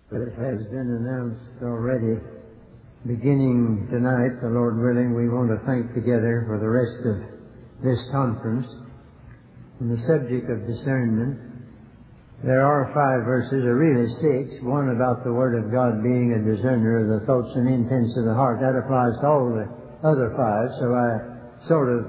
It has been announced already. Beginning tonight, the Lord willing, we want to think together for the rest of this conference on the subject of discernment. There are 5 verses, or really 6. One about the Word of God being a discerner of the thoughts and intents of the heart. That applies to all the other 5, so I sort of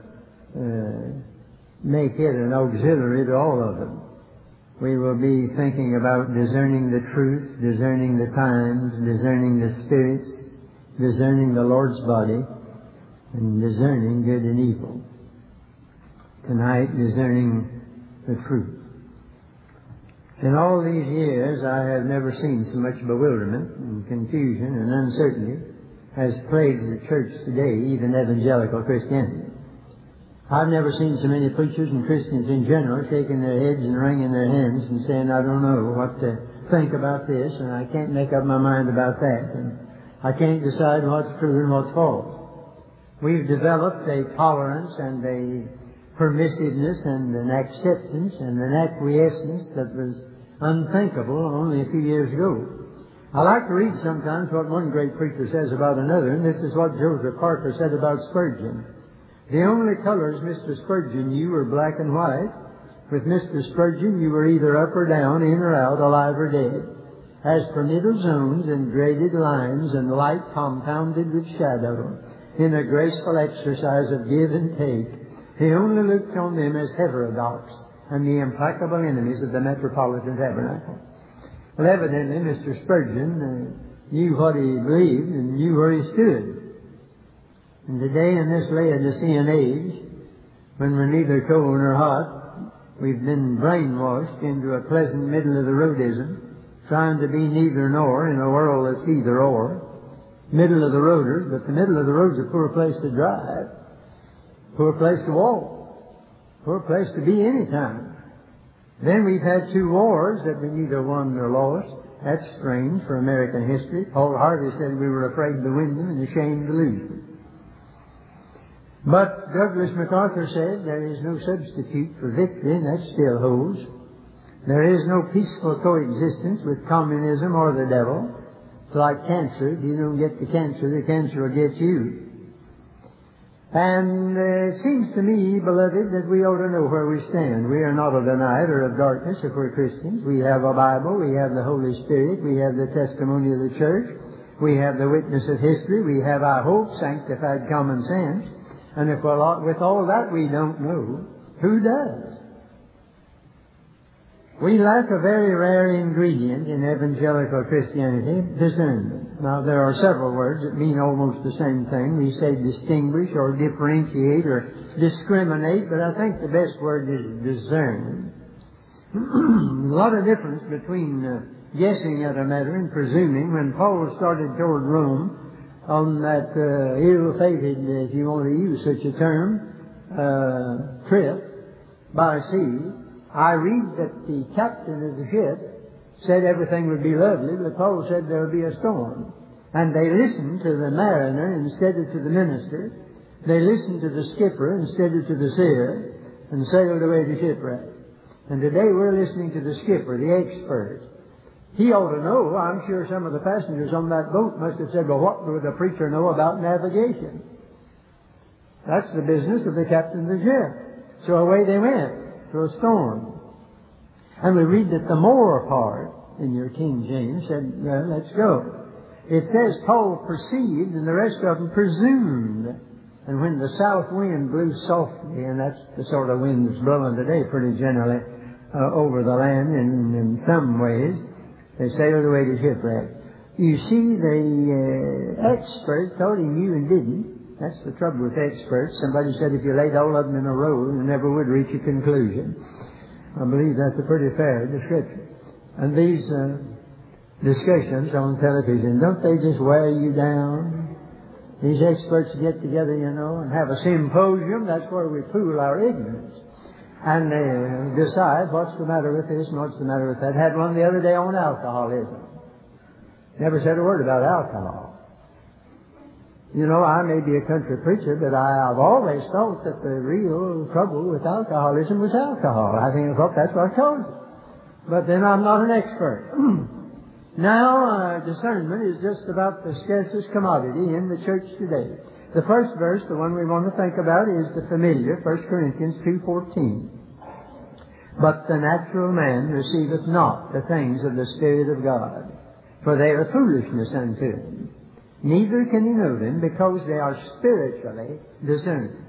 make it an auxiliary to all of them. We will be thinking about discerning the truth, discerning the times, discerning the spirits, discerning the Lord's body, and discerning good and evil. Tonight, discerning the truth. In all these years, I have never seen so much bewilderment and confusion and uncertainty as plagues the church today, even evangelical Christianity. I've never seen so many preachers and Christians in general shaking their heads and wringing their hands and saying, I don't know what to think about this, and I can't make up my mind about that, and I can't decide what's true and what's false. We've developed a tolerance and a permissiveness and an acceptance and an acquiescence that was unthinkable only a few years ago. I like to read sometimes what one great preacher says about another, and this is what Joseph Parker said about Spurgeon. The only colors Mr. Spurgeon knew were black and white. With Mr. Spurgeon, you were either up or down, in or out, alive or dead. As for middle zones and graded lines and light compounded with shadow, in a graceful exercise of give and take, he only looked on them as heterodox and the implacable enemies of the Metropolitan Tabernacle. Well, evidently, Mr. Spurgeon knew what he believed and knew where he stood. And today, in this Laodicean age, when we're neither cold nor hot, we've been brainwashed into a pleasant middle-of-the-roadism, trying to be neither nor in a world that's either or. Middle-of-the-roaders, but the middle of the road's a poor place to drive, poor place to walk, poor place to be any time. Then we've had 2 wars that we neither won nor lost. That's strange for American history. Paul Harvey said we were afraid to win them and ashamed to lose them. But Douglas MacArthur said there is no substitute for victory, and that still holds. There is no peaceful coexistence with communism or the devil. It's like cancer. If you don't get the cancer will get you. And it seems to me, beloved, that we ought to know where we stand. We are not of the night or of darkness if we're Christians. We have a Bible. We have the Holy Spirit. We have the testimony of the church. We have the witness of history. We have, I hope, sanctified common sense. And if with all that we don't know, who does? We lack a very rare ingredient in evangelical Christianity, discernment. Now, there are several words that mean almost the same thing. We say distinguish or differentiate or discriminate, but I think the best word is discern. A lot of difference between guessing at a matter and presuming. When Paul started toward Rome, on that ill-fated, if you want to use such a term, trip by sea, I read that the captain of the ship said everything would be lovely, but Paul said there would be a storm. And they listened to the mariner instead of to the minister. They listened to the skipper instead of to the seer, and sailed away to shipwreck. And today we're listening to the skipper, the expert. He ought to know. I'm sure some of the passengers on that boat must have said, well, what would a preacher know about navigation? That's the business of the captain of the ship. So away they went to a storm. And we read that the more part in your King James said, well, let's go. It says Paul perceived and the rest of them presumed. And when the south wind blew softly, and that's the sort of wind that's blowing today pretty generally over the land in some ways, they sailed away to shipwreck. You see, the expert thought he knew and didn't. That's the trouble with experts. Somebody said if you laid all of them in a row, you never would reach a conclusion. I believe that's a pretty fair description. And these discussions on television, don't they just wear you down? These experts get together, and have a symposium. That's where we pool our ignorance. And decide what's the matter with this and what's the matter with that. Had one the other day on alcoholism. Never said a word about alcohol. I may be a country preacher, but I've always thought that the real trouble with alcoholism was alcohol. I thought that's what caused it. But then I'm not an expert. Now, discernment is just about the scarcest commodity in the church today. The first verse, the one we want to think about, is the familiar 1 Corinthians 2:14. But the natural man receiveth not the things of the Spirit of God, for they are foolishness unto him. Neither can he know them, because they are spiritually discerned.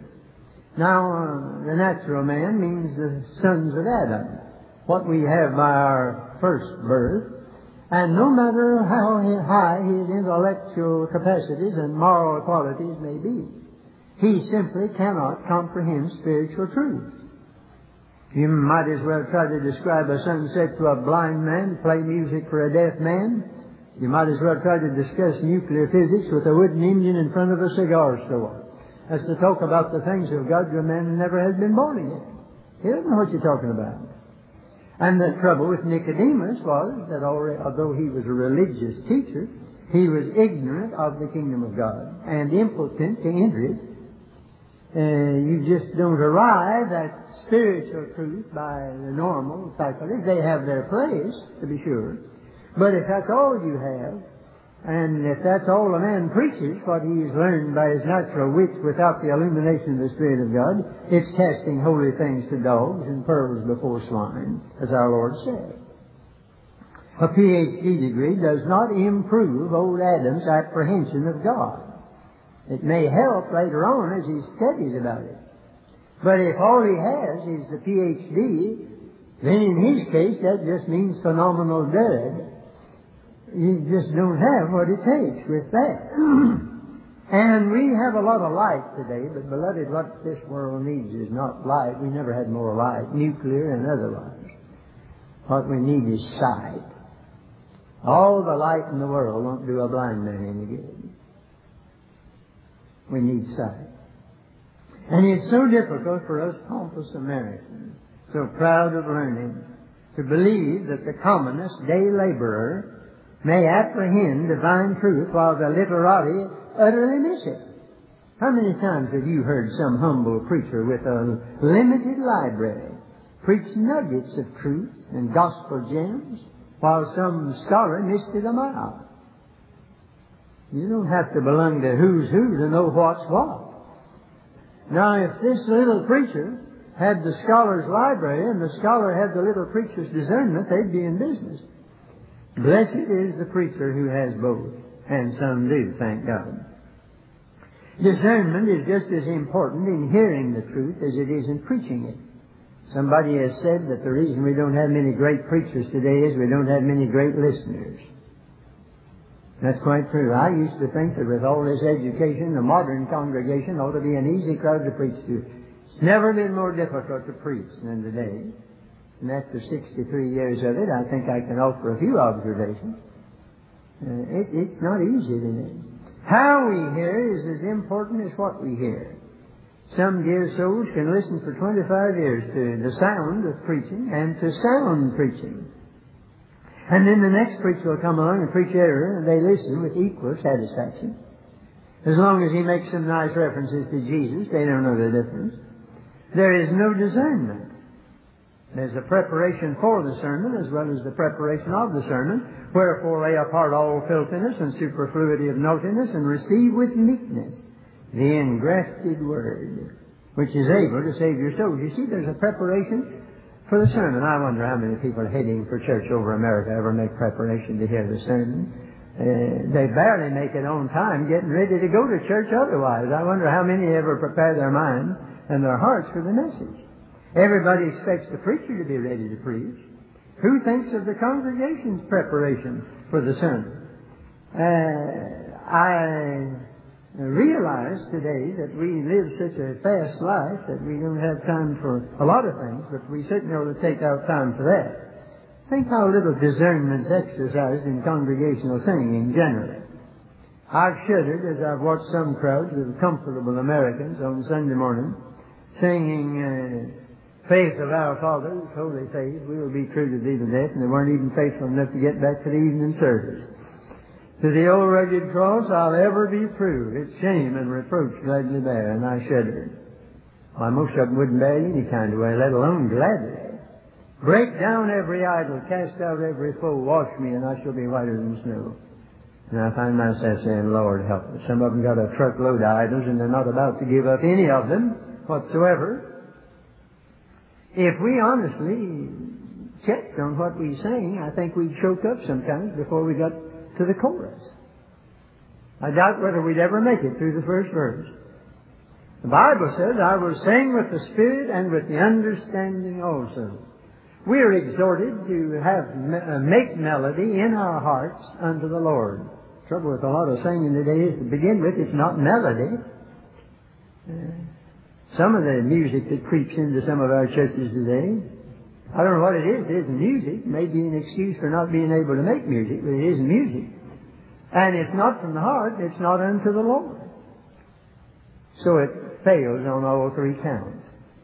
Now, the natural man means the sons of Adam, what we have by our first birth. And no matter how high his intellectual capacities and moral qualities may be, he simply cannot comprehend spiritual truth. You might as well try to describe a sunset to a blind man, play music for a deaf man. You might as well try to discuss nuclear physics with a wooden engine in front of a cigar store as to talk about the things of God to a man who never has been born again. He doesn't know what you're talking about. And the trouble with Nicodemus was that although he was a religious teacher, he was ignorant of the kingdom of God and impotent to enter it. You just don't arrive at spiritual truth by the normal faculties. They have their place, to be sure. But if that's all you have, and if that's all a man preaches, what he's learned by his natural wits without the illumination of the Spirit of God, it's casting holy things to dogs and pearls before swine, as our Lord said. A PhD degree does not improve old Adam's apprehension of God. It may help later on as he studies about it. But if all he has is the PhD, then in his case that just means phenomenal dud. You just don't have what it takes with that. And we have a lot of light today, but beloved, what this world needs is not light. We never had more light, nuclear and otherwise. What we need is sight. All the light in the world won't do a blind man any good. We need sight. And it's so difficult for us pompous Americans, so proud of learning, to believe that the commonest day laborer may apprehend divine truth while the literati utterly miss it. How many times have you heard some humble preacher with a limited library preach nuggets of truth and gospel gems while some scholar missed it a mile? You don't have to belong to who's who to know what's what. Now, if this little preacher had the scholar's library and the scholar had the little preacher's discernment, they'd be in business. Blessed is the preacher who has both, and some do, thank God. Discernment is just as important in hearing the truth as it is in preaching it. Somebody has said that the reason we don't have many great preachers today is we don't have many great listeners. That's quite true. I used to think that with all this education, the modern congregation ought to be an easy crowd to preach to. It's never been more difficult to preach than today. And after 63 years of it, I think I can offer a few observations. It's not easy today. How we hear is as important as what we hear. Some dear souls can listen for 25 years to the sound of preaching and to sound preaching. And then the next preacher will come along and preach error, and they listen with equal satisfaction. As long as he makes some nice references to Jesus, they don't know the difference. There is no discernment. There's a preparation for the sermon as well as the preparation of the sermon. Wherefore lay apart all filthiness and superfluity of naughtiness, and receive with meekness the engrafted word, which is able to save your souls. You see, there's a preparation for the sermon. I wonder how many people heading for church over America ever make preparation to hear the sermon. They barely make it on time, getting ready to go to church otherwise. I wonder how many ever prepare their minds and their hearts for the message. Everybody expects the preacher to be ready to preach. Who thinks of the congregation's preparation for the sermon? I realize today that we live such a fast life that we don't have time for a lot of things, but we certainly ought to take out time for that. Think how little discernment's exercised in congregational singing generally. I've shuddered as I've watched some crowds of comfortable Americans on Sunday morning singing faith of our fathers, holy faith, we will be true to thee to death, and they weren't even faithful enough to get back to the evening service. To the old rugged cross I'll ever be true, its shame and reproach gladly bear, and I shuddered. Why, most of them wouldn't bear it any kind of way, let alone gladly. Break down every idol, cast out every foe, wash me, and I shall be whiter than snow. And I find myself saying, Lord, help us. Some of them got a truckload of idols, and they're not about to give up any of them whatsoever. If we honestly checked on what we sang, I think we'd choke up sometimes before we got to the chorus. I doubt whether we'd ever make it through the first verse. The Bible says, I will sing with the Spirit and with the understanding also. We are exhorted to make melody in our hearts unto the Lord. The trouble with a lot of singing today is, to begin with, it's not melody. Some of the music that creeps into some of our churches today, I don't know what it is. It isn't music. It may be an excuse for not being able to make music, but it isn't music. And it's not from the heart. It's not unto the Lord. So it fails on all three counts.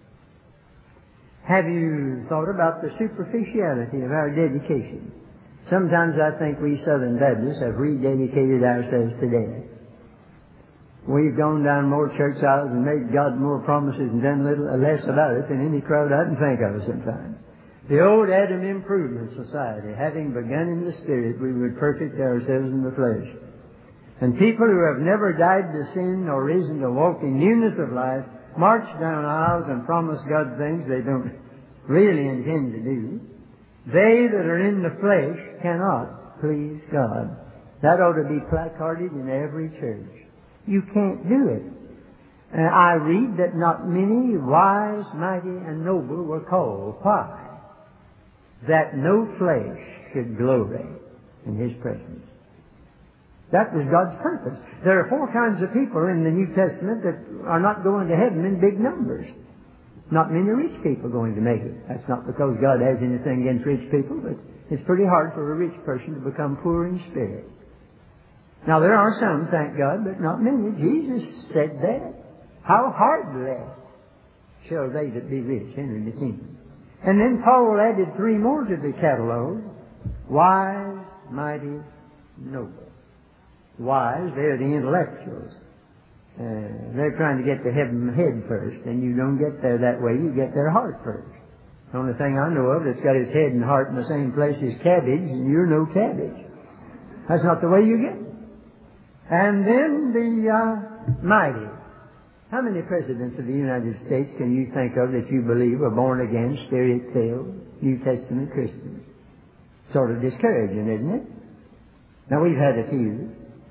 Have you thought about the superficiality of our dedication? Sometimes I think we Southern Baptists have rededicated ourselves today. We've gone down more church aisles and made God more promises and done less about it than any crowd I can think of sometimes. The old Adam Improvement Society, having begun in the Spirit, we would perfect ourselves in the flesh. And people who have never died to sin nor risen to walk in newness of life march down aisles and promise God things they don't really intend to do. They that are in the flesh cannot please God. That ought to be placarded in every church. You can't do it. And I read that not many wise, mighty, and noble were called. Why? That no flesh should glory in His presence. That was God's purpose. There are four kinds of people in the New Testament that are not going to heaven in big numbers. Not many rich people going to make it. That's not because God has anything against rich people, but it's pretty hard for a rich person to become poor in spirit. Now there are some, thank God, but not many. Jesus said that. How hardly shall they that be rich enter the kingdom. And then Paul added three more to the catalog. Wise, mighty, noble. Wise, they're the intellectuals. They're trying to get to heaven head first, and you don't get there that way. You get their heart first. The only thing I know of that's got its head and heart in the same place is cabbage, and you're no cabbage. That's not the way you get it. And then the mighty. How many presidents of the United States can you think of that you believe are born again, Spirit-filled, New Testament Christians? Sort of discouraging, isn't it? Now we've had a few.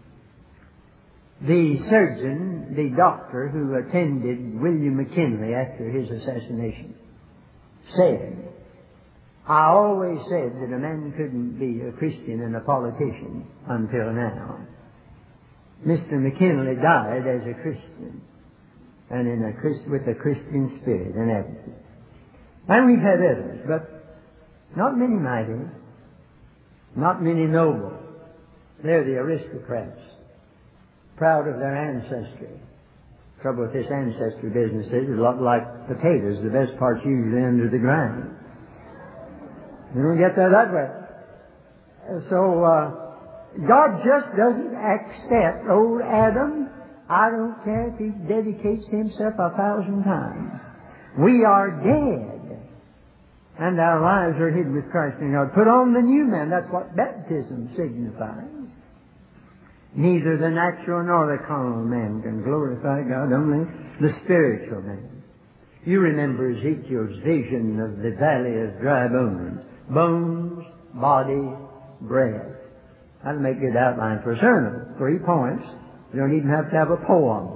The surgeon, the doctor who attended William McKinley after his assassination, said, I always said that a man couldn't be a Christian and a politician until now. Mr. McKinley died as a Christian and with a Christian spirit and attitude. And we've had others, but not many mighty, not many noble. They're the aristocrats, proud of their ancestry. Trouble with this ancestry business is it's a lot like potatoes. The best part's usually under the ground. You don't get there that way. So God just doesn't accept old Adam. I don't care if he dedicates himself 1,000 times. We are dead, and our lives are hid with Christ in God. Put on the new man. That's what baptism signifies. Neither the natural nor the carnal man can glorify God, only the spiritual man. You remember Ezekiel's vision of the valley of dry bones. Bones, body, breath. That'll make a good outline for a sermon. 3 points. You don't even have to have a poem.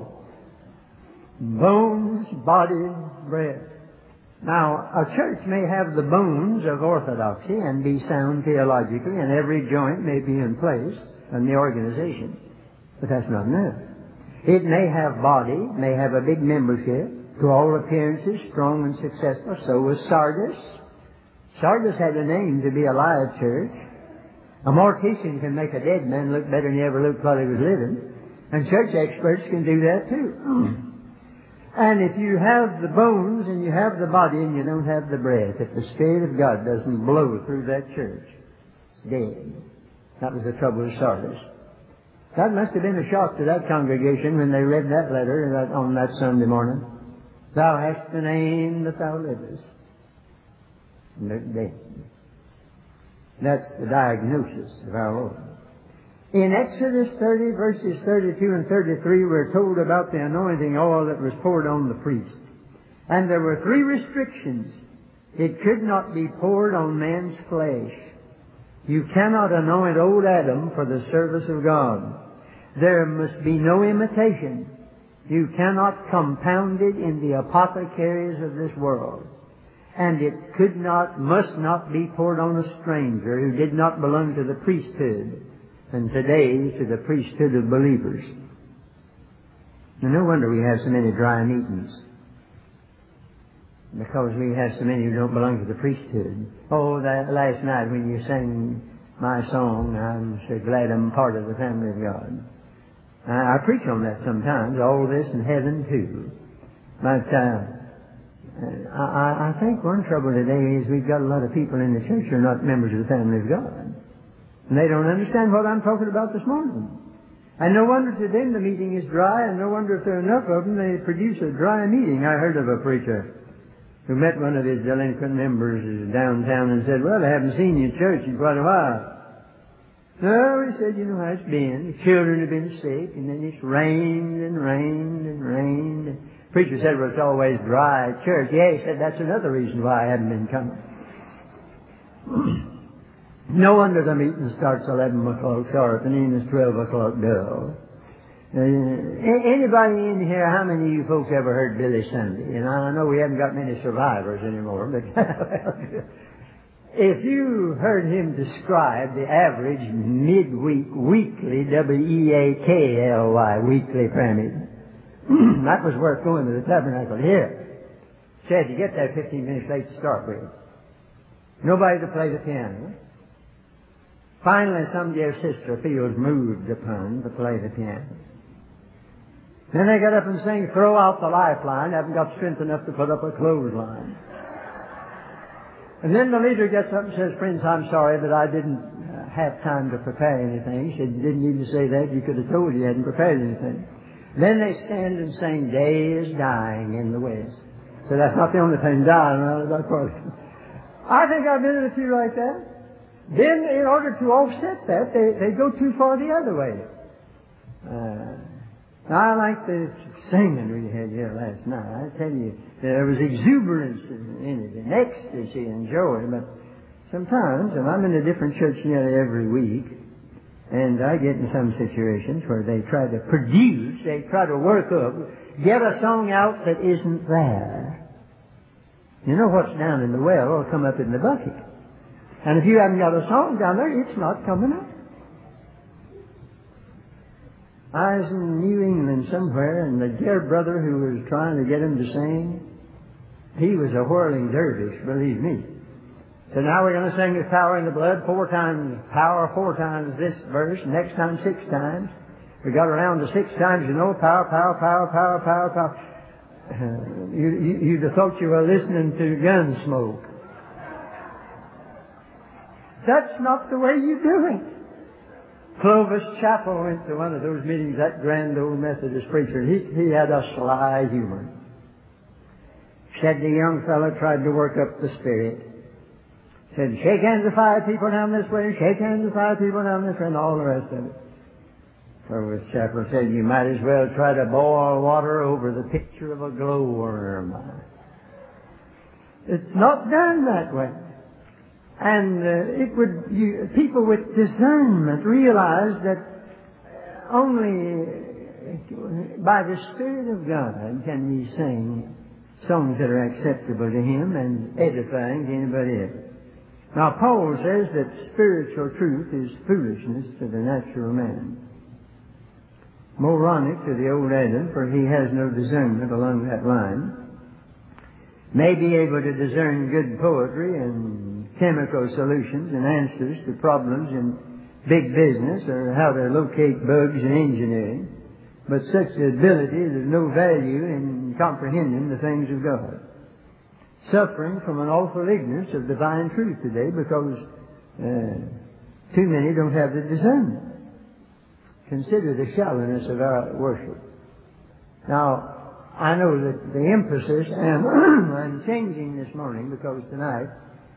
Bones, body, breath. Now, a church may have the bones of orthodoxy and be sound theologically, and every joint may be in place in the organization. But that's not enough. It may have body, may have a big membership, to all appearances strong and successful. So was Sardis. Sardis had a name to be a live church. A mortician can make a dead man look better than he ever looked while he was living. And church experts can do that too. And if you have the bones and you have the body and you don't have the breath, if the Spirit of God doesn't blow through that church, it's dead. That was the trouble with Sardis. That must have been a shock to that congregation when they read that letter on that Sunday morning. Thou hast the name that thou livest. That's the diagnosis of our Lord. In Exodus 30, verses 32 and 33, we're told about the anointing oil that was poured on the priest. And there were 3 restrictions. It could not be poured on man's flesh. You cannot anoint old Adam for the service of God. There must be no imitation. You cannot compound it in the apothecaries of this world. And it must not be poured on a stranger who did not belong to the priesthood, and today to the priesthood of believers. And no wonder we have so many dry meetings, because we have so many who don't belong to the priesthood. Oh, that last night when you sang my song, I'm so glad I'm part of the family of God. I preach on that sometimes, all this in heaven too. But I think one trouble today is we've got a lot of people in the church who are not members of the family of God. And they don't understand what I'm talking about this morning. And no wonder to them the meeting is dry, and no wonder if there are enough of them, they produce a dry meeting. I heard of a preacher who met one of his delinquent members downtown and said, "Well, I haven't seen you in church in quite a while." No, he said, "You know how it's been. The children have been sick, and then it's rained and rained and rained." The preacher said, "Well, it's always dry at church." Yeah, he said, "That's another reason why I haven't been coming." No wonder the meeting starts 11 o'clock sharp and ends 12 o'clock dull. Anybody in here, how many of you folks ever heard Billy Sunday? And I know we haven't got many survivors anymore, but if you heard him describe the average midweek, weekly, W-E-A-K-L-Y, weekly prayer meeting, that was worth going to the tabernacle to hear. Said you get there 15 minutes late to start with. Nobody to play the piano. Finally, some dear sister feels moved upon to play the piano. Then they got up and sang, "Throw out the lifeline." Haven't got strength enough to put up a clothesline. And then the leader gets up and says, "Friends, I'm sorry, but I didn't have time to prepare anything." He said, "You didn't need to say that. You could have told you hadn't prepared anything." Then they stand and sing, "Day is dying in the west." So that's not the only thing dying around that part. I think I've been in a few like that. Then, in order to offset that, they go too far the other way. I like the singing we had here last night. I tell you, there was exuberance in it, and ecstasy and joy. But sometimes, and I'm in a different church nearly every week, and I get in some situations where they try to produce, they try to work up, get a song out that isn't there. You know what's down in the well will come up in the bucket. And if you haven't got a song down there, it's not coming up. I was in New England somewhere, and the dear brother who was trying to get him to sing, he was a whirling dervish, believe me. So now we're going to sing "There's Power in the Blood" 4 times, power 4 times this verse, next time 6 times. We got around to 6 times, you know, power, power, power, power, power, power. You'd have thought you were listening to Gunsmoke. That's not the way you do it. Clovis Chappell went to one of those meetings, that grand old Methodist preacher. He had a sly humor. Said the young fellow tried to work up the spirit. Said, "Shake hands with 5 people down this way, shake hands with 5 people down this way," and all the rest of it. Clovis Chappell said, "You might as well try to boil water over the picture of a glowworm." It's not done that way. And people with discernment realize that only by the Spirit of God can we sing songs that are acceptable to Him and edifying to anybody else. Now, Paul says that spiritual truth is foolishness to the natural man. Moronic to the old Adam, for he has no discernment along that line. May be able to discern good poetry and chemical solutions and answers to problems in big business or how to locate bugs in engineering. But such ability is of no value in comprehending the things of God. Suffering from an awful ignorance of divine truth today because too many don't have the discernment. Consider the shallowness of our worship. Now, I know that the emphasis, and I'm changing this morning because tonight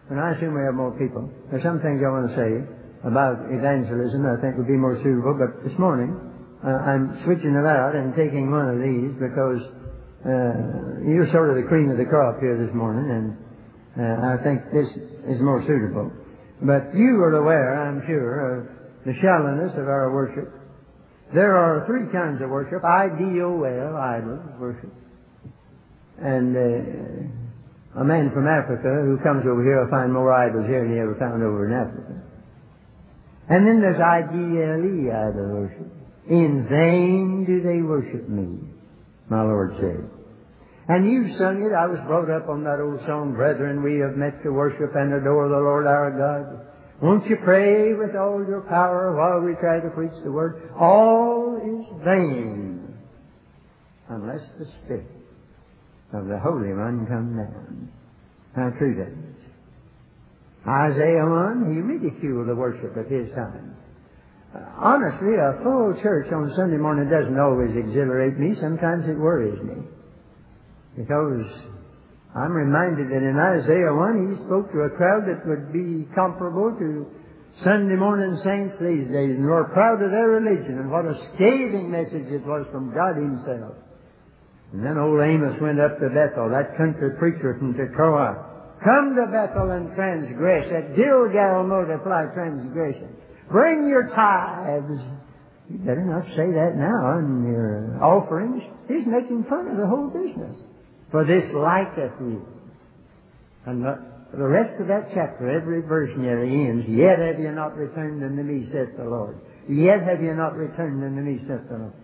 and I assume we have more people. There's some things I want to say about evangelism I think would be more suitable, but this morning I'm switching it out and taking one of these because you're sort of the cream of the crop here this morning, and I think this is more suitable. But you are aware, I'm sure, of the shallowness of our worship. There are three kinds of worship: IDOL, idol worship. And a man from Africa who comes over here will find more idols here than he ever found over in Africa. And then there's IDLE, idol worship. In vain do they worship me, my Lord said. And you've sung it. I was brought up on that old song, Brethren, we have met to worship and adore the Lord our God. Won't you pray with all your power while we try to preach the Word? All is vain unless the Spirit of the Holy One come down. How true that is. Isaiah 1, he ridiculed the worship of his time. Honestly, a full church on Sunday morning doesn't always exhilarate me. Sometimes it worries me. Because I'm reminded that in Isaiah 1, he spoke to a crowd that would be comparable to Sunday morning saints these days, and were proud of their religion, and what a scathing message it was from God Himself. And then old Amos went up to Bethel, that country preacher from Tekoa. Come to Bethel and transgress. At Gilgal multiply transgression. Bring your tithes. You better not say that now in your offerings. He's making fun of the whole business. For this liketh you. And the rest of that chapter, every verse nearly ends, Yet have you not returned unto me, saith the Lord. Yet have you not returned unto me, saith the Lord.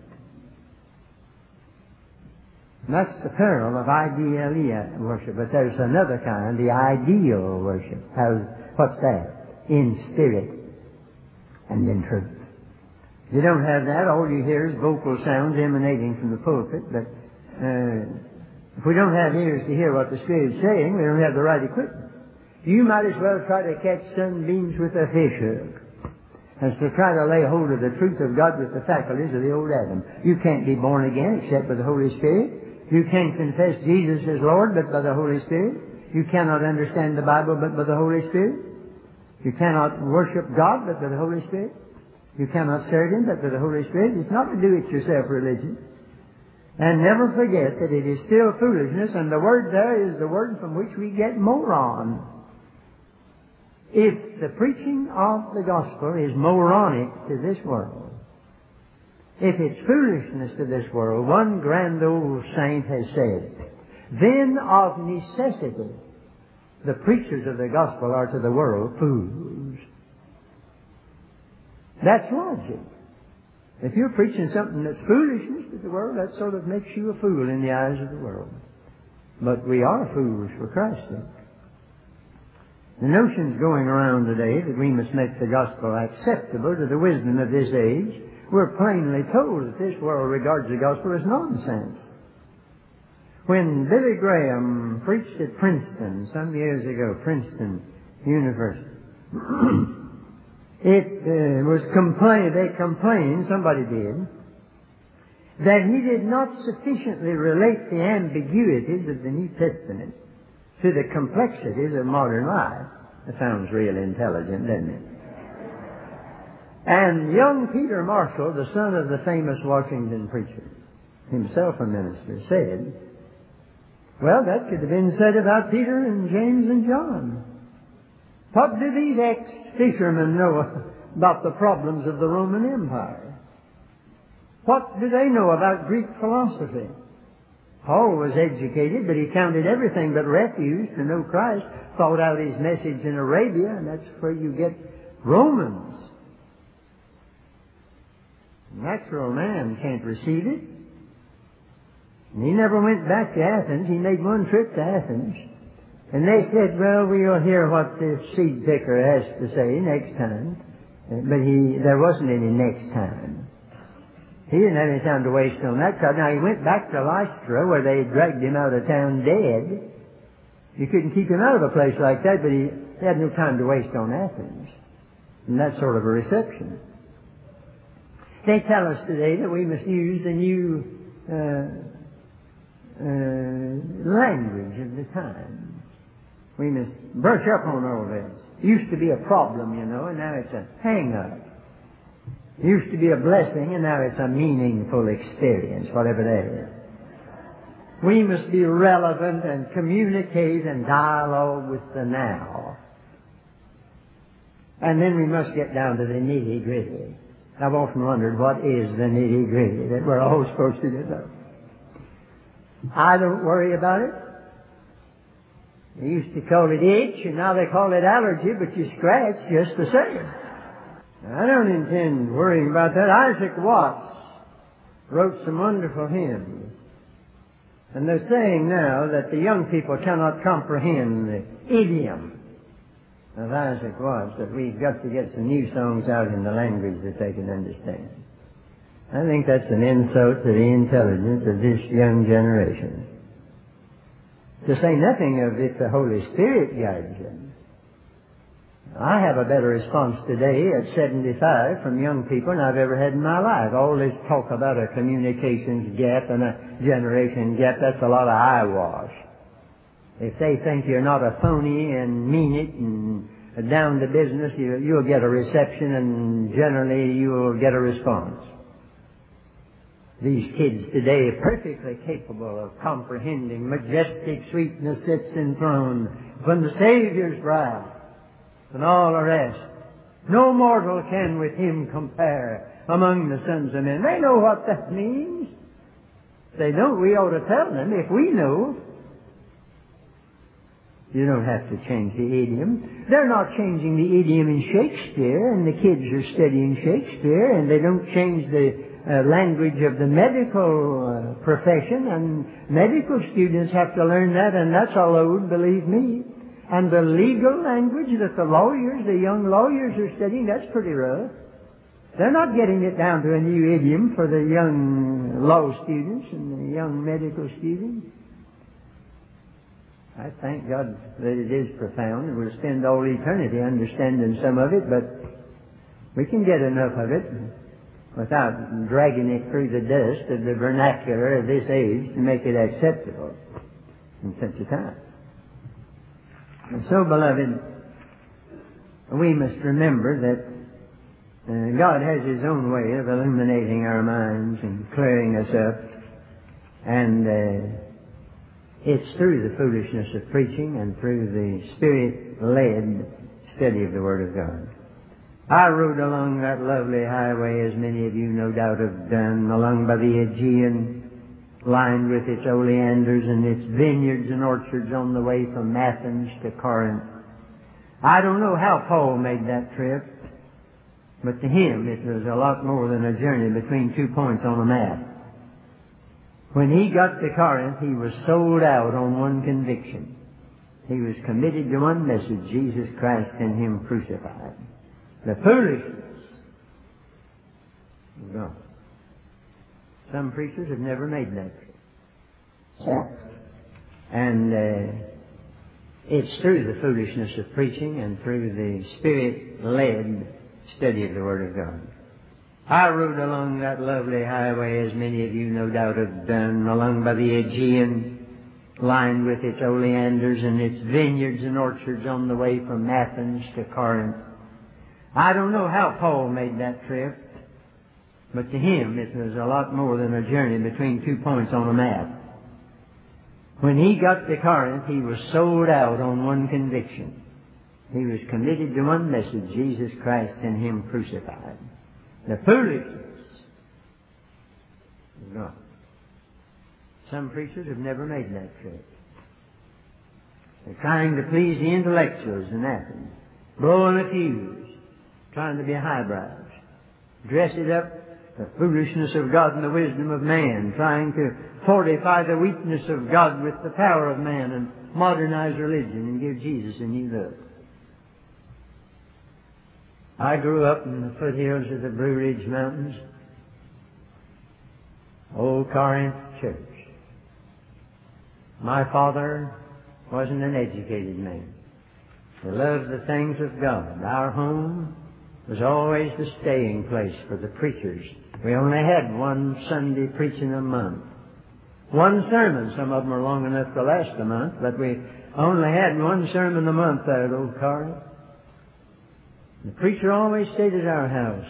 And that's the peril of IDLE worship. But there's another kind, the ideal worship. What's that? In spirit and in truth. If you don't have that, all you hear is vocal sounds emanating from the pulpit. But if we don't have ears to hear what the Spirit's saying, we don't have the right equipment. You might as well try to catch sunbeams with a fish hook as to try to lay hold of the truth of God with the faculties of the old Adam. You can't be born again except by the Holy Spirit. You can't confess Jesus as Lord but by the Holy Spirit. You cannot understand the Bible but by the Holy Spirit. You cannot worship God but by the Holy Spirit. You cannot serve Him but by the Holy Spirit. It's not a do-it-yourself religion. And never forget that it is still foolishness, and the word there is the word from which we get moron. If the preaching of the gospel is moronic to this world, if it's foolishness to this world, one grand old saint has said, then of necessity the preachers of the gospel are to the world fools. That's logic. If you're preaching something that's foolishness to the world, that sort of makes you a fool in the eyes of the world. But we are fools for Christ's sake. The notion's going around today that we must make the gospel acceptable to the wisdom of this age. We're plainly told that this world regards the gospel as nonsense. When Billy Graham preached at Princeton some years ago, Princeton University, they complained, somebody did, that he did not sufficiently relate the ambiguities of the New Testament to the complexities of modern life. That sounds real intelligent, doesn't it? And young Peter Marshall, the son of the famous Washington preacher, himself a minister, said, well, that could have been said about Peter and James and John. What do these ex-fishermen know about the problems of the Roman Empire? What do they know about Greek philosophy? Paul was educated, but he counted everything but refuse to know Christ, thought out his message in Arabia, and that's where you get Romans. Natural man can't receive it. And he never went back to Athens. He made one trip to Athens. And they said, well, we'll hear what this seed picker has to say next time. But there wasn't any next time. He didn't have any time to waste on that. Now, he went back to Lystra, where they dragged him out of town dead. You couldn't keep him out of a place like that, but he had no time to waste on Athens. And that sort of a reception. They tell us today that we must use the new language of the time. We must brush up on all this. It used to be a problem, and now it's a hang-up. It used to be a blessing, and now it's a meaningful experience, whatever that is. We must be relevant and communicate and dialogue with the now. And then we must get down to the nitty-gritty. I've often wondered, what is the nitty-gritty that we're all supposed to do? I don't worry about it. They used to call it itch, and now they call it allergy, but you scratch just the same. I don't intend worrying about that. Isaac Watts wrote some wonderful hymns. And they're saying now that the young people cannot comprehend the idiom of Isaac Watts, that we've got to get some new songs out in the language that they can understand. I think that's an insult to the intelligence of this young generation. To say nothing of if the Holy Spirit guides them. I have a better response today at 75 from young people than I've ever had in my life. All this talk about a communications gap and a generation gap, that's a lot of eyewash. If they think you're not a phony and mean it and down to business, you'll get a reception, and generally you'll get a response. These kids today are perfectly capable of comprehending majestic sweetness sits enthroned when the Savior's brow and all the rest. No mortal can with Him compare among the sons of men. They know what that means. If they don't, we ought to tell them. If we know, you don't have to change the idiom. They're not changing the idiom in Shakespeare, and the kids are studying Shakespeare, and they don't change the language of the medical profession, and medical students have to learn that, and that's a load, believe me. And the legal language that the young lawyers are studying, that's pretty rough. They're not getting it down to a new idiom for the young law students and the young medical students. I thank God that it is profound, and we'll spend all eternity understanding some of it, but we can get enough of it without dragging it through the dust of the vernacular of this age to make it acceptable in such a time. And so, beloved, we must remember that God has His own way of illuminating our minds and clearing us up, and it's through the foolishness of preaching and through the Spirit-led study of the Word of God. I rode along that lovely highway, as many of you no doubt have done, along by the Aegean, lined with its oleanders and its vineyards and orchards on the way from Athens to Corinth. I don't know how Paul made that trip, but to him it was a lot more than a journey between 2 points on a map. When he got to Corinth, he was sold out on one conviction. He was committed to one message, Jesus Christ and Him crucified. The foolishness of God. Some preachers have never made that trip. And it's through the foolishness of preaching and through the Spirit-led study of the Word of God. I rode along that lovely highway, as many of you no doubt have done, along by the Aegean, lined with its oleanders and its vineyards and orchards on the way from Athens to Corinth. I don't know how Paul made that trip, but to him it was a lot more than a journey between 2 points on a map. When he got to Corinth, he was sold out on one conviction. He was committed to one message, Jesus Christ and Him crucified. The foolishness of God. Some preachers have never made that trip. They're trying to please the intellectuals in Athens, blowing a fuse, trying to be highbrows, dress it up, the foolishness of God and the wisdom of man, trying to fortify the weakness of God with the power of man and modernize religion and give Jesus a new look. I grew up in the foothills of the Blue Ridge Mountains, Old Corinth Church. My father wasn't an educated man. He loved the things of God. Our home was always the staying place for the preachers. We only had one Sunday preaching a month. One sermon. Some of them are long enough to last a month, but we only had one sermon a month there at Old Corinth. The preacher always stayed at our house.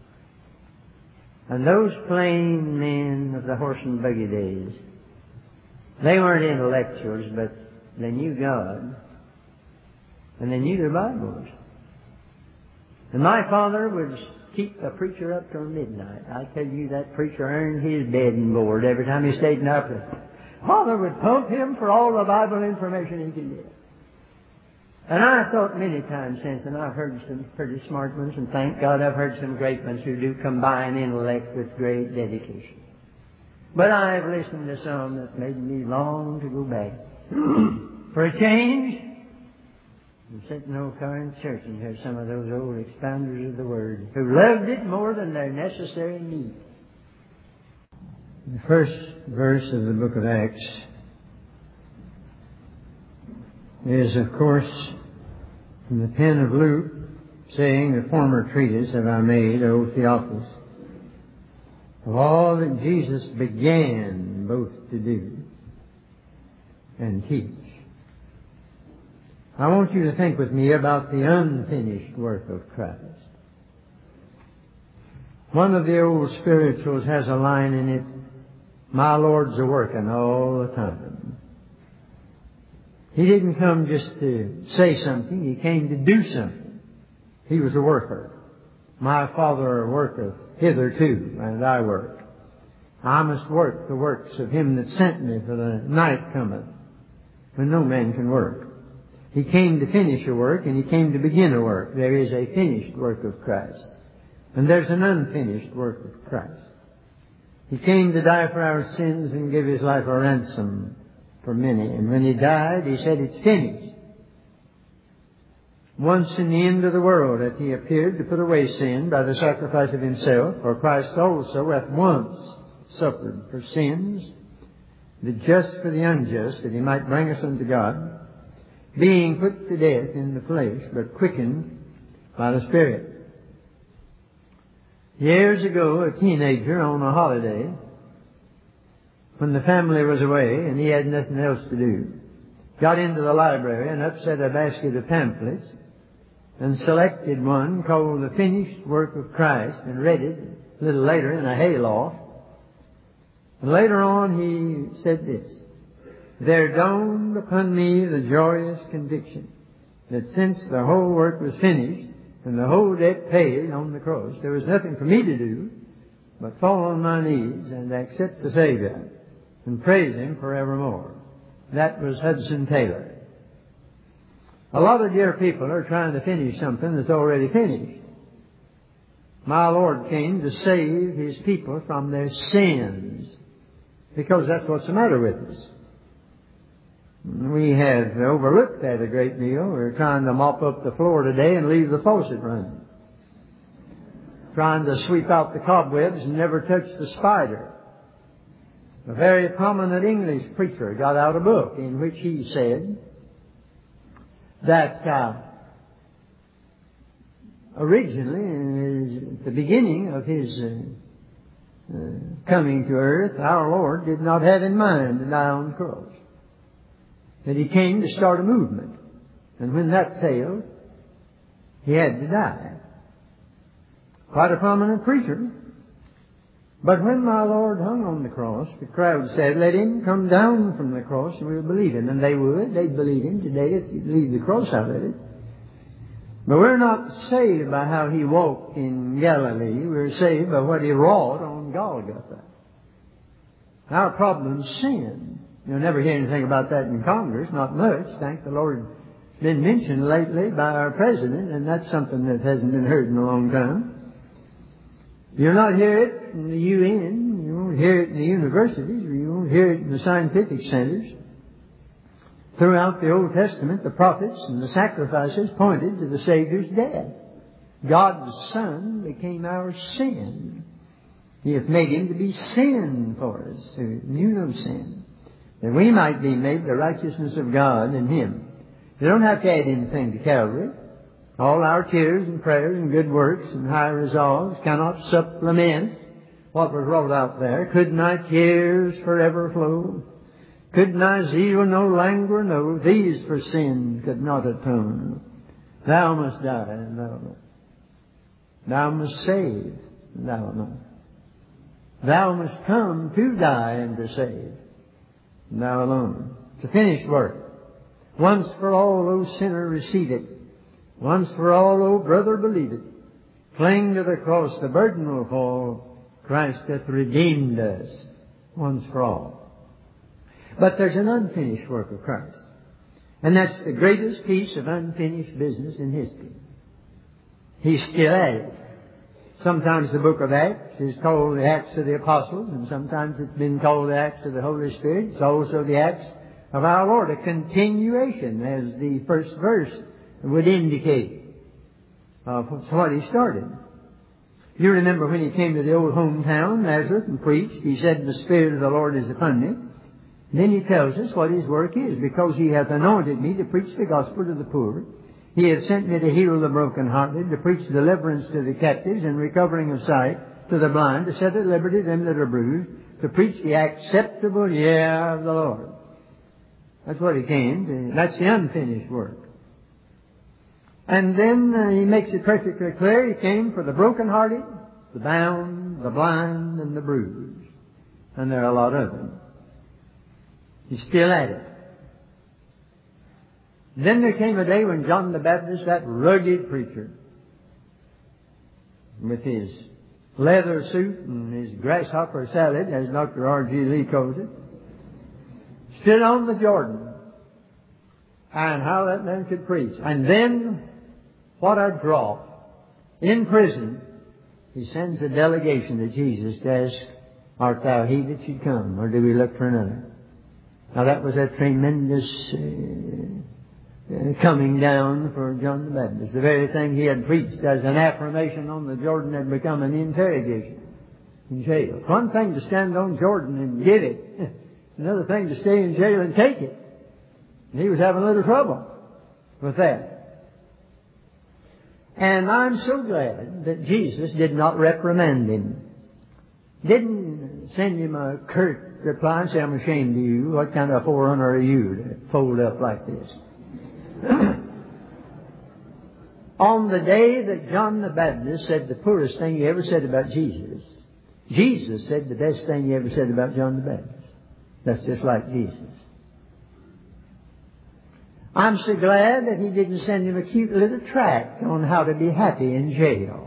And those plain men of the horse and buggy days, they weren't intellectuals, but they knew God. And they knew their Bibles. And my father would keep a preacher up till midnight. I tell you, that preacher earned his bed and board every time he stayed in our place. Father would pump him for all the Bible information he could get. And I thought many times since, and I've heard some pretty smart ones, and thank God I've heard some great ones who do combine intellect with great dedication. But I've listened to some that made me long to go back for a change. And sit in Old Corinth Church and hear some of those old expounders of the Word who loved it more than their necessary need. The first verse of the book of Acts is, of course, from the pen of Luke, saying, "The former treatise have I made, O Theophilus, of all that Jesus began both to do and teach." I want you to think with me about the unfinished work of Christ. One of the old spirituals has a line in it, "My Lord's a-working all the time." He didn't come just to say something. He came to do something. He was a worker. "My Father worketh hitherto, and I work. I must work the works of Him that sent me, for the night cometh when no man can work." He came to finish a work, and He came to begin a work. There is a finished work of Christ. And there's an unfinished work of Christ. He came to die for our sins and give His life a ransom for many. And when He died, He said, "It's finished." Once in the end of the world hath He appeared to put away sin by the sacrifice of Himself. For Christ also hath once suffered for sins, the just for the unjust, that He might bring us unto God, being put to death in the flesh, but quickened by the Spirit. Years ago, a teenager on a holiday, when the family was away and he had nothing else to do, got into the library and upset a basket of pamphlets and selected one called "The Finished Work of Christ" and read it a little later in a hayloft. And later on he said this, "There dawned upon me the joyous conviction that since the whole work was finished and the whole debt paid on the cross, there was nothing for me to do but fall on my knees and accept the Savior and praise Him forevermore." That was Hudson Taylor. A lot of dear people are trying to finish something that's already finished. My Lord came to save His people from their sins, because that's what's the matter with us. We have overlooked that a great deal. We're trying to mop up the floor today and leave the faucet running. Trying to sweep out the cobwebs and never touch the spider. A very prominent English preacher got out a book in which he said that originally, at the beginning of His coming to earth, our Lord did not have in mind to die on the cross. That He came to start a movement. And when that failed, He had to die. Quite a prominent preacher. But when my Lord hung on the cross, the crowd said, "Let Him come down from the cross and we'll believe Him." And they would. They'd believe Him today if you'd leave the cross out of it. But we're not saved by how He walked in Galilee. We're saved by what He wrought on Golgotha. Our problem's sin. You'll never hear anything about that in Congress, not much. Thank the Lord, it's been mentioned lately by our President, and that's something that hasn't been heard in a long time. You'll not hear it in the UN, you won't hear it in the universities, or you won't hear it in the scientific centers. Throughout the Old Testament, the prophets and the sacrifices pointed to the Savior's death. God's Son became our sin. He hath made Him to be sin for us, who knew no sin, that we might be made the righteousness of God in Him. You don't have to add anything to Calvary. All our tears and prayers and good works and high resolves cannot supplement what was wrote out there. Could my tears forever flow? Could my zeal no languor know? These for sin could not atone. Thou must die, and thou alone. Thou must save, and thou alone. Thou must come to die and to save, and thou alone. It's a finished work. Once for all, O sinner, receive it. Once for all, O brother, believe it. Cling to the cross, the burden will fall. Christ hath redeemed us once for all. But there's an unfinished work of Christ. And that's the greatest piece of unfinished business in history. He's still at it. Sometimes the book of Acts is called the Acts of the Apostles, and sometimes it's been called the Acts of the Holy Spirit. It's also the Acts of our Lord, a continuation, as the first verse would indicate of what He started. You remember when He came to the old hometown, Nazareth, and preached, He said, the Spirit of the Lord is upon me. And then He tells us what His work is. Because He hath anointed me to preach the gospel to the poor. He hath sent me to heal the brokenhearted, to preach deliverance to the captives, and recovering of sight to the blind, to set at liberty them that are bruised, to preach the acceptable year of the Lord. That's what He came to. That's the unfinished work. And then He makes it perfectly clear He came for the brokenhearted, the bound, the blind, and the bruised. And there are a lot of them. He's still at it. Then there came a day when John the Baptist, that rugged preacher, with his leather suit and his grasshopper salad, as Dr. R.G. Lee calls it, stood on the Jordan. And how that man could preach. And then, what a draw. In prison, he sends a delegation to Jesus to ask, art thou he that should come, or do we look for another? Now that was a tremendous coming down for John the Baptist. The very thing he had preached as an affirmation on the Jordan had become an interrogation in jail. It's one thing to stand on Jordan and get it. It's another thing to stay in jail and take it. And he was having a little trouble with that. And I'm so glad that Jesus did not reprimand him. Didn't send him a curt reply and say, I'm ashamed of you. What kind of forerunner are you to fold up like this? On the day that John the Baptist said the poorest thing he ever said about Jesus, Jesus said the best thing he ever said about John the Baptist. That's just like Jesus. I'm so glad that He didn't send him a cute little tract on how to be happy in jail.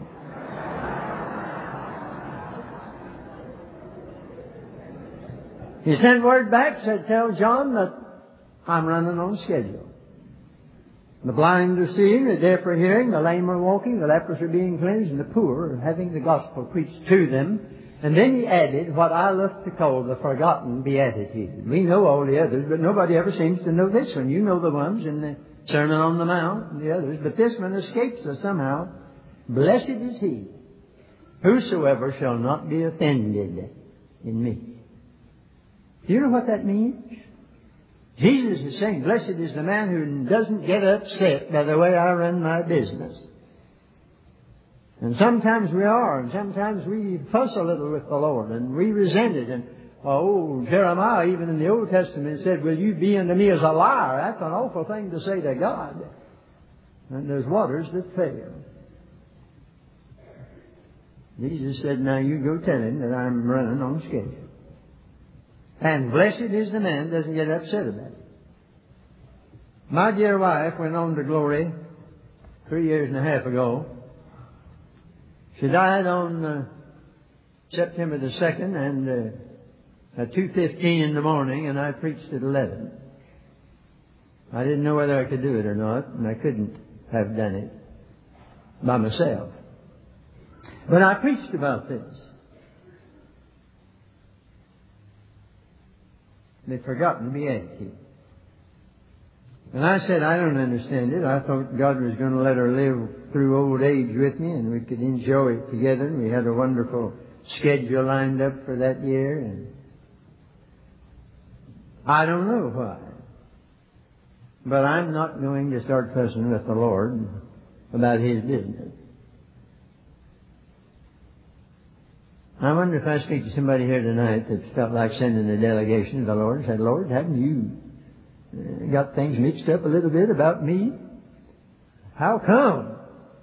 He sent word back, said, tell John that I'm running on schedule. The blind are seeing, the deaf are hearing, the lame are walking, the lepers are being cleansed, and the poor are having the gospel preached to them. And then he added what I love to call the forgotten beatitude. We know all the others, but nobody ever seems to know this one. You know the ones in the Sermon on the Mount and the others, but this one escapes us somehow. Blessed is he whosoever shall not be offended in me. Do you know what that means? Jesus is saying, blessed is the man who doesn't get upset by the way I run my business. And sometimes we are, and sometimes we fuss a little with the Lord, and we resent it. And, Jeremiah, even in the Old Testament, said, will you be unto me as a liar? That's an awful thing to say to God. And there's waters that fail. Jesus said, now you go tell him that I'm running on schedule. And blessed is the man who doesn't get upset about it. My dear wife went on to glory 3.5 years ago. She died on September the 2nd and at 2:15 in the morning, and I preached at 11. I didn't know whether I could do it or not, and I couldn't have done it by myself. But I preached about this. The forgotten beatitude. And I said, I don't understand it. I thought God was going to let her live through old age with me and we could enjoy it together. And we had a wonderful schedule lined up for that year. And I don't know why. But I'm not going to start fussing with the Lord about His business. I wonder if I speak to somebody here tonight that felt like sending a delegation to the Lord and said, Lord, haven't you got things mixed up a little bit about me? How come?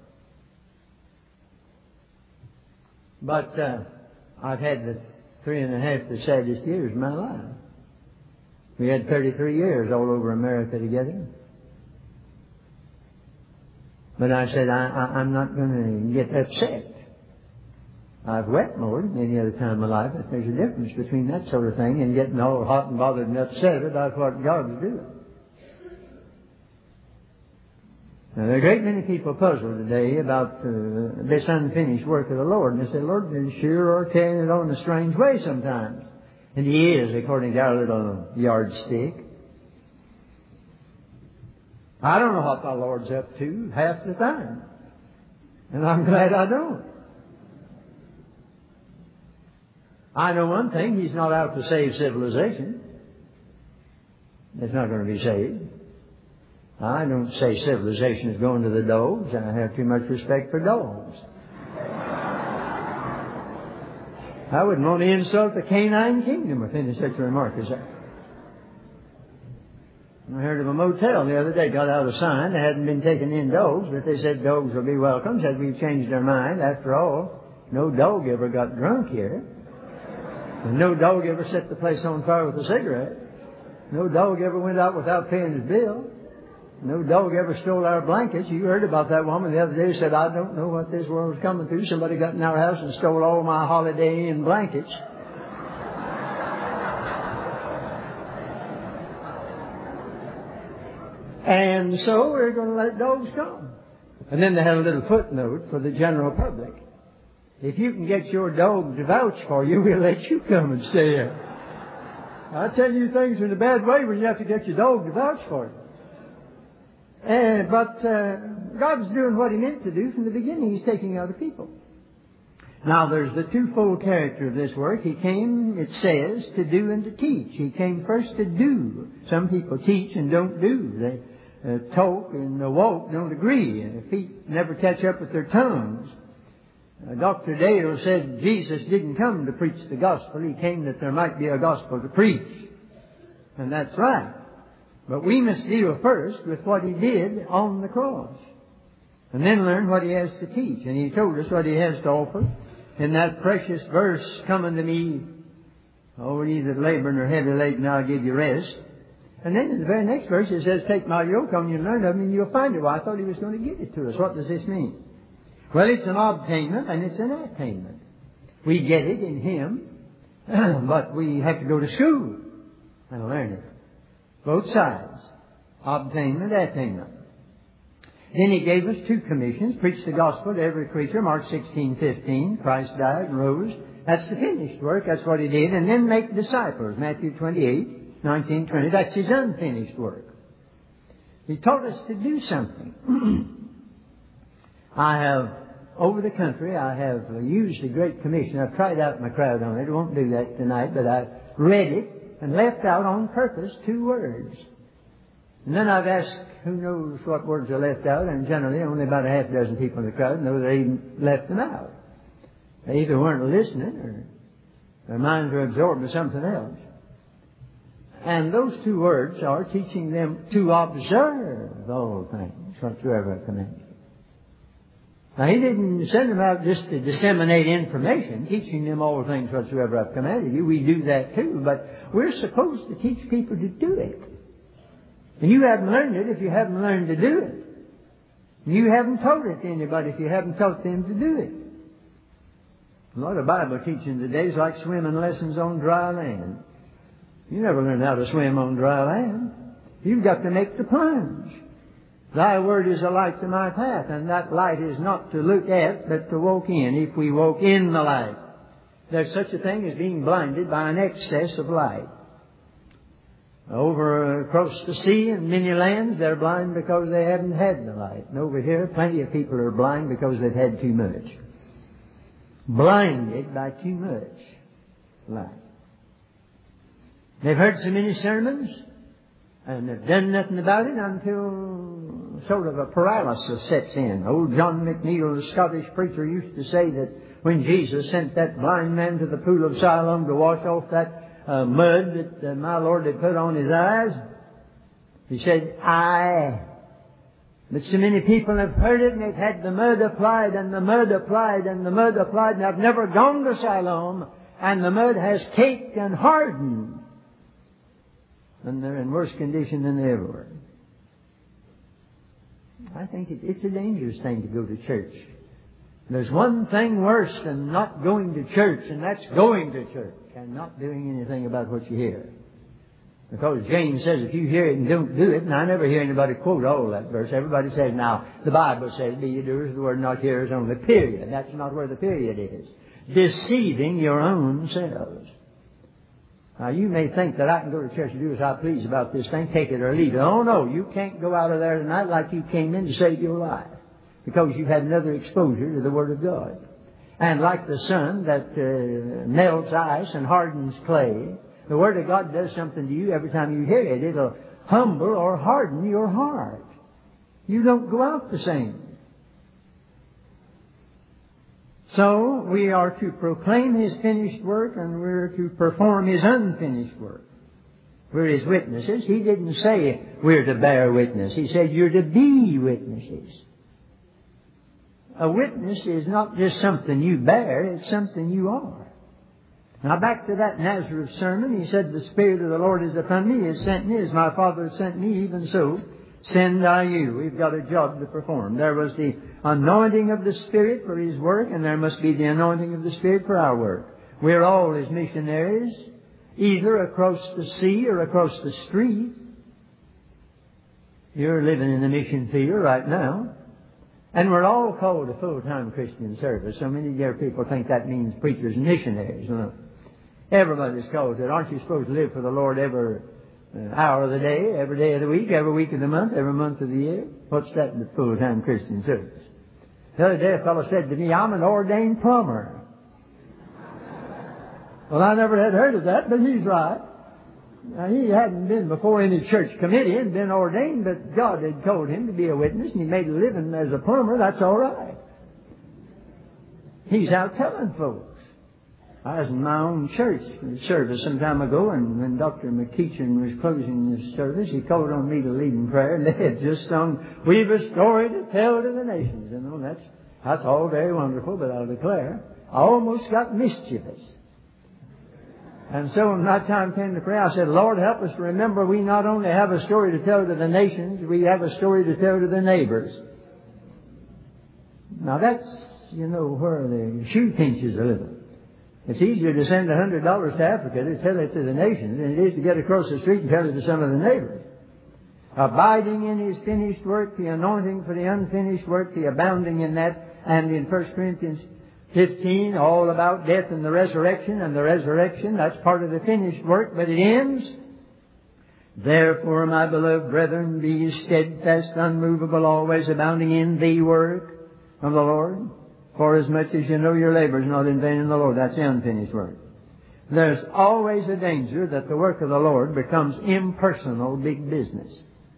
But I've had the 3.5 the saddest years of my life. We had 33 years all over America together. But I said, I'm not going to get upset. I've wept more than any other time in my life, but there's a difference between that sort of thing and getting all hot and bothered and upset about what God's doing. Now, there are a great many people puzzled today about this unfinished work of the Lord. And they say, Lord, you sure are carrying it on in a strange way sometimes. And He is, according to our little yardstick. I don't know what the Lord's up to half the time. And I'm glad I don't. I know one thing, He's not out to save civilization. It's not going to be saved. I don't say civilization is going to the dogs. I have too much respect for dogs. I wouldn't want to insult the canine kingdom with any such a remark as that. I heard of a motel the other day, got out a sign. They hadn't been taking in dogs, but they said dogs will be welcome. Said we've changed our mind. After all, no dog ever got drunk here. And no dog ever set the place on fire with a cigarette. No dog ever went out without paying his bill. No dog ever stole our blankets. You heard about that woman the other day who said, I don't know what this world is coming through. Somebody got in our house and stole all my Holiday Inn blankets. And so we're going to let dogs come. And then they had a little footnote for the general public. If you can get your dog to vouch for you, we'll let you come and stay here. I tell you things in a bad way when you have to get your dog to vouch for you. But God's doing what He meant to do from the beginning. He's taking out a people. Now, there's the twofold character of this work. He came, it says, to do and to teach. He came first to do. Some people teach and don't do. They talk and walk don't agree. Their feet never catch up with their tongues. Dr. Dale said Jesus didn't come to preach the gospel. He came that there might be a gospel to preach. And that's right. But we must deal first with what He did on the cross. And then learn what He has to teach. And He told us what He has to offer. In that precious verse, come unto me, all ye that labor and are heavy laden, I'll give you rest. And then in the very next verse it says, take my yoke on you and learn of me and you'll find it. Well, I thought He was going to give it to us. What does this mean? Well, it's an obtainment and it's an attainment. We get it in Him, but we have to go to school and learn it. Both sides. Obtainment, attainment. Then He gave us two commissions. Preach the gospel to every creature. Mark 16:15. Christ died and rose. That's the finished work. That's what He did. And then make disciples. Matthew 28:19, 20. That's His unfinished work. He taught us to do something. I have, over the country, I have used the Great Commission. I've tried out my crowd on it. I won't do that tonight, but I read it and left out on purpose 2 words. And then I've asked who knows what words are left out, and generally only about a half dozen people in the crowd know they even left them out. They either weren't listening or their minds were absorbed with something else. And those 2 words are teaching them to observe all things whatsoever I command you. Now, He didn't send them out just to disseminate information, teaching them all things whatsoever I've commanded you. We do that too, but we're supposed to teach people to do it. And you haven't learned it if you haven't learned to do it. And you haven't taught it to anybody if you haven't taught them to do it. A lot of Bible teaching today is like swimming lessons on dry land. You never learn how to swim on dry land. You've got to make the plunge. Thy word is a light to my path, and that light is not to look at, but to walk in. If we walk in the light, there's such a thing as being blinded by an excess of light. Over across the sea in many lands, they're blind because they haven't had the light. And over here, plenty of people are blind because they've had too much. Blinded by too much light. They've heard so many sermons, and they've done nothing about it until sort of a paralysis sets in. Old John McNeill, the Scottish preacher, used to say that when Jesus sent that blind man to the pool of Siloam to wash off that mud that my Lord had put on his eyes? He said, I. But so many people have heard it and they've had the mud applied and the mud applied and the mud applied, and I've never gone to Siloam, and the mud has caked and hardened. And they're in worse condition than they ever were. I think it's a dangerous thing to go to church. There's one thing worse than not going to church, and that's going to church and not doing anything about what you hear. Because James says if you hear it and don't do it, and I never hear anybody quote all that verse. Everybody says, now, the Bible says, be ye doers of the word, not hearers only, period. That's not where the period is. Deceiving your own selves. Now, you may think that I can go to church and do as I please about this thing, take it or leave it. Oh, no, you can't go out of there tonight like you came in to save your life, because you've had another exposure to the Word of God. And like the sun that melts ice and hardens clay, the Word of God does something to you every time you hear it. It'll humble or harden your heart. You don't go out the same. So, we are to proclaim His finished work, and we're to perform His unfinished work. We're His witnesses. He didn't say we're to bear witness. He said you're to be witnesses. A witness is not just something you bear, it's something you are. Now back to that Nazareth sermon, He said, the Spirit of the Lord is upon me, He has sent me, as my Father has sent me, even so send I you. We've got a job to perform. There was the anointing of the Spirit for His work, and there must be the anointing of the Spirit for our work. We're all His missionaries, either across the sea or across the street. You're living in the mission field right now. And we're all called to full-time Christian service. So many dear people think that means preachers and missionaries. No. Everybody's called to it. Aren't you supposed to live for the Lord every hour of the day, every day of the week, every week of the month, every month of the year? What's that in full-time Christian service? The other day a fellow said to me, I'm an ordained plumber. Well, I never had heard of that, but he's right. Now, he hadn't been before any church committee and been ordained, but God had told him to be a witness, and he made a living as a plumber. That's all right. He's out telling folks. I was in my own church service some time ago, and when Dr. McKeachin was closing his service, he called on me to lead in prayer, and they had just sung, "We've a story to tell to the nations." You know, that's all very wonderful, but I'll declare, I almost got mischievous. And so when my time came to pray, I said, Lord, help us to remember we not only have a story to tell to the nations, we have a story to tell to the neighbors. Now that's, where the shoe pinches a little. It's easier to send $100 to Africa to tell it to the nations than it is to get across the street and tell it to some of the neighbors. Abiding in His finished work, the anointing for the unfinished work, the abounding in that, and in 1 Corinthians 15, all about death and the resurrection, that's part of the finished work, but it ends. Therefore, my beloved brethren, be ye steadfast, unmovable, always abounding in the work of the Lord, for as much as you know your labor is not in vain in the Lord. That's the unfinished work. There's always a danger that the work of the Lord becomes impersonal big business.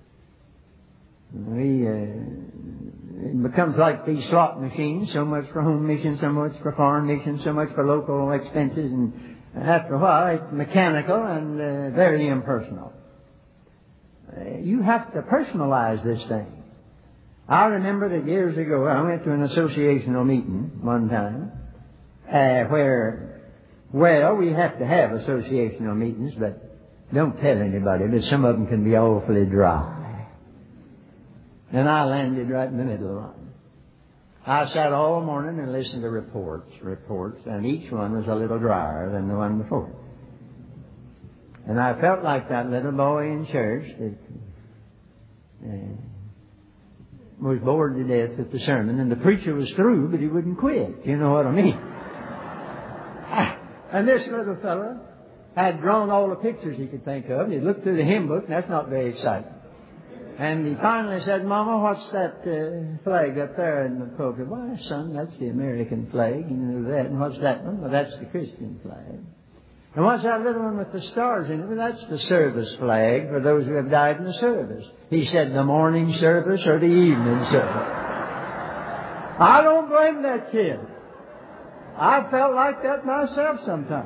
It becomes like these slot machines, so much for home missions, so much for foreign missions, so much for local expenses, and after a while it's mechanical and very impersonal. You have to personalize this thing. I remember that years ago I went to an associational meeting one time where, we have to have associational meetings, but don't tell anybody, but some of them can be awfully dry. And I landed right in the middle of one. I sat all morning and listened to reports, and each one was a little drier than the one before. And I felt like that little boy in church that was bored to death with the sermon, and the preacher was through, but he wouldn't quit. You know what I mean? And this little fellow had drawn all the pictures he could think of, and he looked through the hymn book, and that's not very exciting. And he finally said, Mama, what's that flag up there in the pulpit? Why, son, that's the American flag. You know that. And what's that one? Well, that's the Christian flag. And what's that little one with the stars in it? Well, that's the service flag for those who have died in the service. He said, the morning service or the evening service. I don't blame that kid. I felt like that myself sometimes.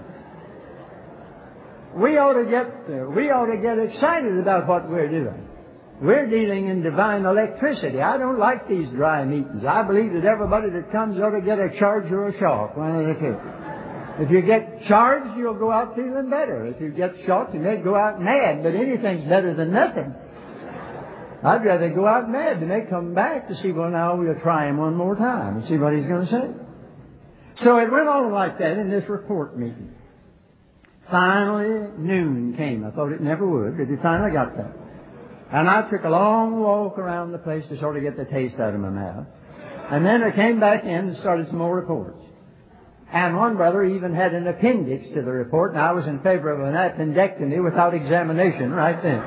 We ought to get excited about what we're doing. We're dealing in divine electricity. I don't like these dry meetings. I believe that everybody that comes ought to get a charge or a shock, one of the two. If you get charged, you'll go out feeling better. If you get shocked, you may go out mad, but anything's better than nothing. I'd rather go out mad than they come back to see, well, now we'll try him one more time and see what he's going to say. So it went on like that in this report meeting. Finally, noon came. I thought it never would, but it finally got there. And I took a long walk around the place to sort of get the taste out of my mouth. And then I came back in and started some more reports. And one brother even had an appendix to the report, and I was in favor of an appendectomy without examination right then.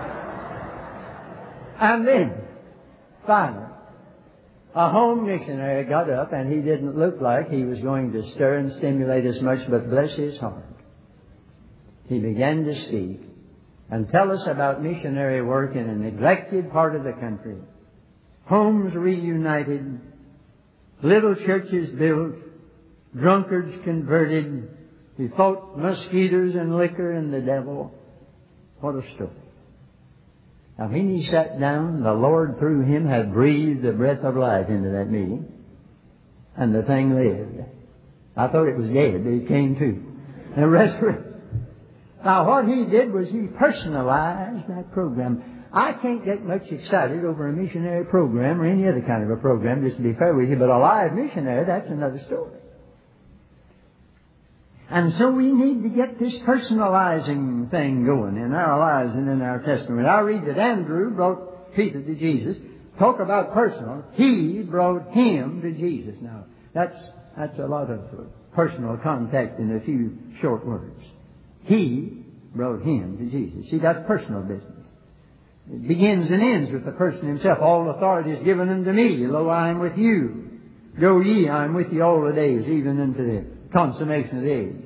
And then, finally, a home missionary got up, and he didn't look like he was going to stir and stimulate us much, but bless his heart. He began to speak and tell us about missionary work in a neglected part of the country. Homes reunited, little churches built, drunkards converted. He fought mosquitoes and liquor and the devil. What a story. Now, when he sat down, the Lord through him had breathed the breath of life into that meeting, and the thing lived. I thought it was dead, but it came to and resurrected. Now, what he did was he personalized that program. I can't get much excited over a missionary program or any other kind of a program, just to be fair with you, but a live missionary, that's another story. And so we need to get this personalizing thing going in our lives and in our testimony. I read that Andrew brought Peter to Jesus. Talk about personal. He brought him to Jesus. Now, that's a lot of personal contact in a few short words. He brought him to Jesus. See, that's personal business. It begins and ends with the person himself. All authority is given unto me. Lo, I am with you. Go ye, I am with you all the days, even unto the consummation of the age.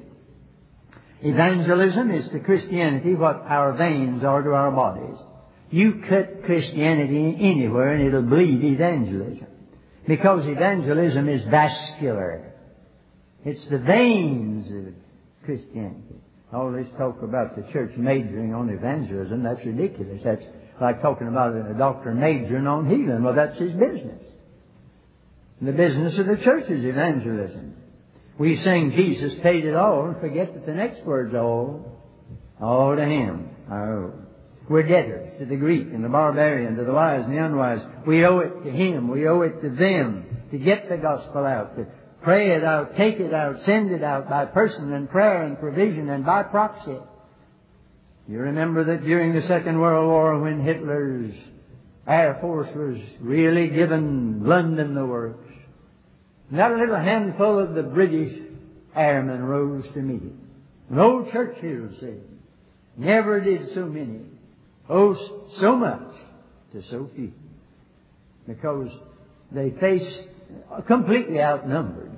Evangelism is to Christianity what our veins are to our bodies. You cut Christianity anywhere and it'll bleed evangelism. Because evangelism is vascular. It's the veins of Christianity. All this talk about the church majoring on evangelism, that's ridiculous. That's like talking about a doctor majoring on healing. Well, that's his business. And the business of the church is evangelism. We sing Jesus paid it all and forget that the next word's all to Him. Oh. We're debtors to the Greek and the barbarian, to the wise and the unwise. We owe it to Him. We owe it to them to get the gospel out, to pray it out, take it out, send it out by person and prayer and provision and by proxy. You remember that during the Second World War when Hitler's Air Force was really giving London the works, not a little handful of the British airmen rose to meet him. An old Churchill said, never did so many owe so much to so few. Because they faced completely outnumbered,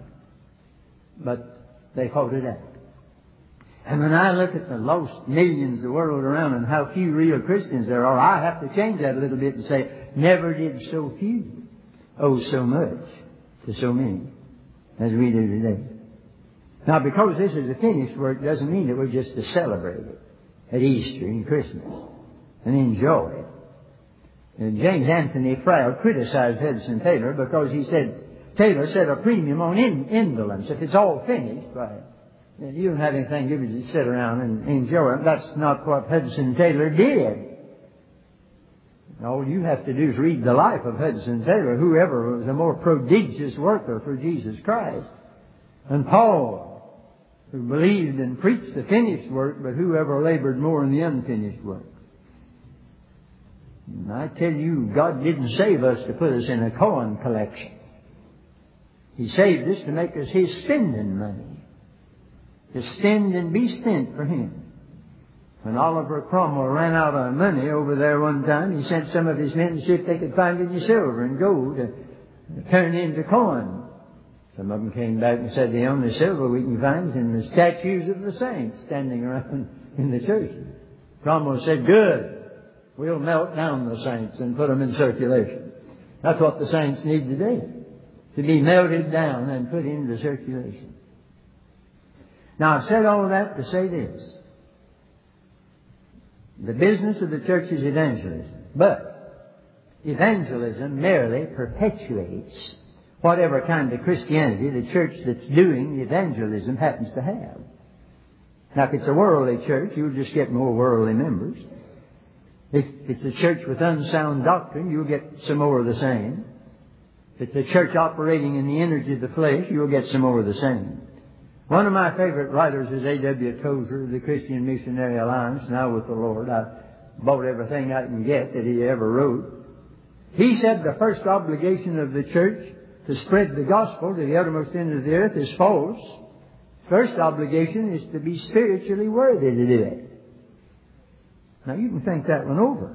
but they fought it out. And when I look at the lost millions of the world around and how few real Christians there are, I have to change that a little bit and say, never did so few owe so much to so many as we do today. Now, because this is a finished work doesn't mean that we're just to celebrate it at Easter and Christmas and enjoy it. And James Anthony Froude criticized Hudson Taylor because he said, Taylor set a premium on indolence. If it's all finished, right, then you don't have anything to do but just sit around and enjoy it. That's not what Hudson Taylor did. All you have to do is read the life of Hudson Taylor, whoever was a more prodigious worker for Jesus Christ. And Paul, who believed and preached the finished work, but whoever labored more in the unfinished work. And I tell you, God didn't save us to put us in a coin collection. He saved us to make us His spending money. To spend and be spent for Him. When Oliver Cromwell ran out of money over there one time, he sent some of his men to see if they could find any silver and gold to turn into coin. Some of them came back and said the only silver we can find is in the statues of the saints standing around in the church. Cromwell said, good, we'll melt down the saints and put them in circulation. That's what the saints need today, to be melted down and put into circulation. Now, I've said all of that to say this. The business of the church is evangelism. But evangelism merely perpetuates whatever kind of Christianity the church that's doing the evangelism happens to have. Now, if it's a worldly church, you'll just get more worldly members. If it's a church with unsound doctrine, you'll get some more of the same. If it's a church operating in the energy of the flesh, you'll get some more of the same. One of my favorite writers is A.W. Tozer of the Christian Missionary Alliance, now with the Lord. I bought everything I can get that he ever wrote. He said the first obligation of the church to spread the gospel to the uttermost end of the earth is false. First obligation is to be spiritually worthy to do it. Now you can think that one over.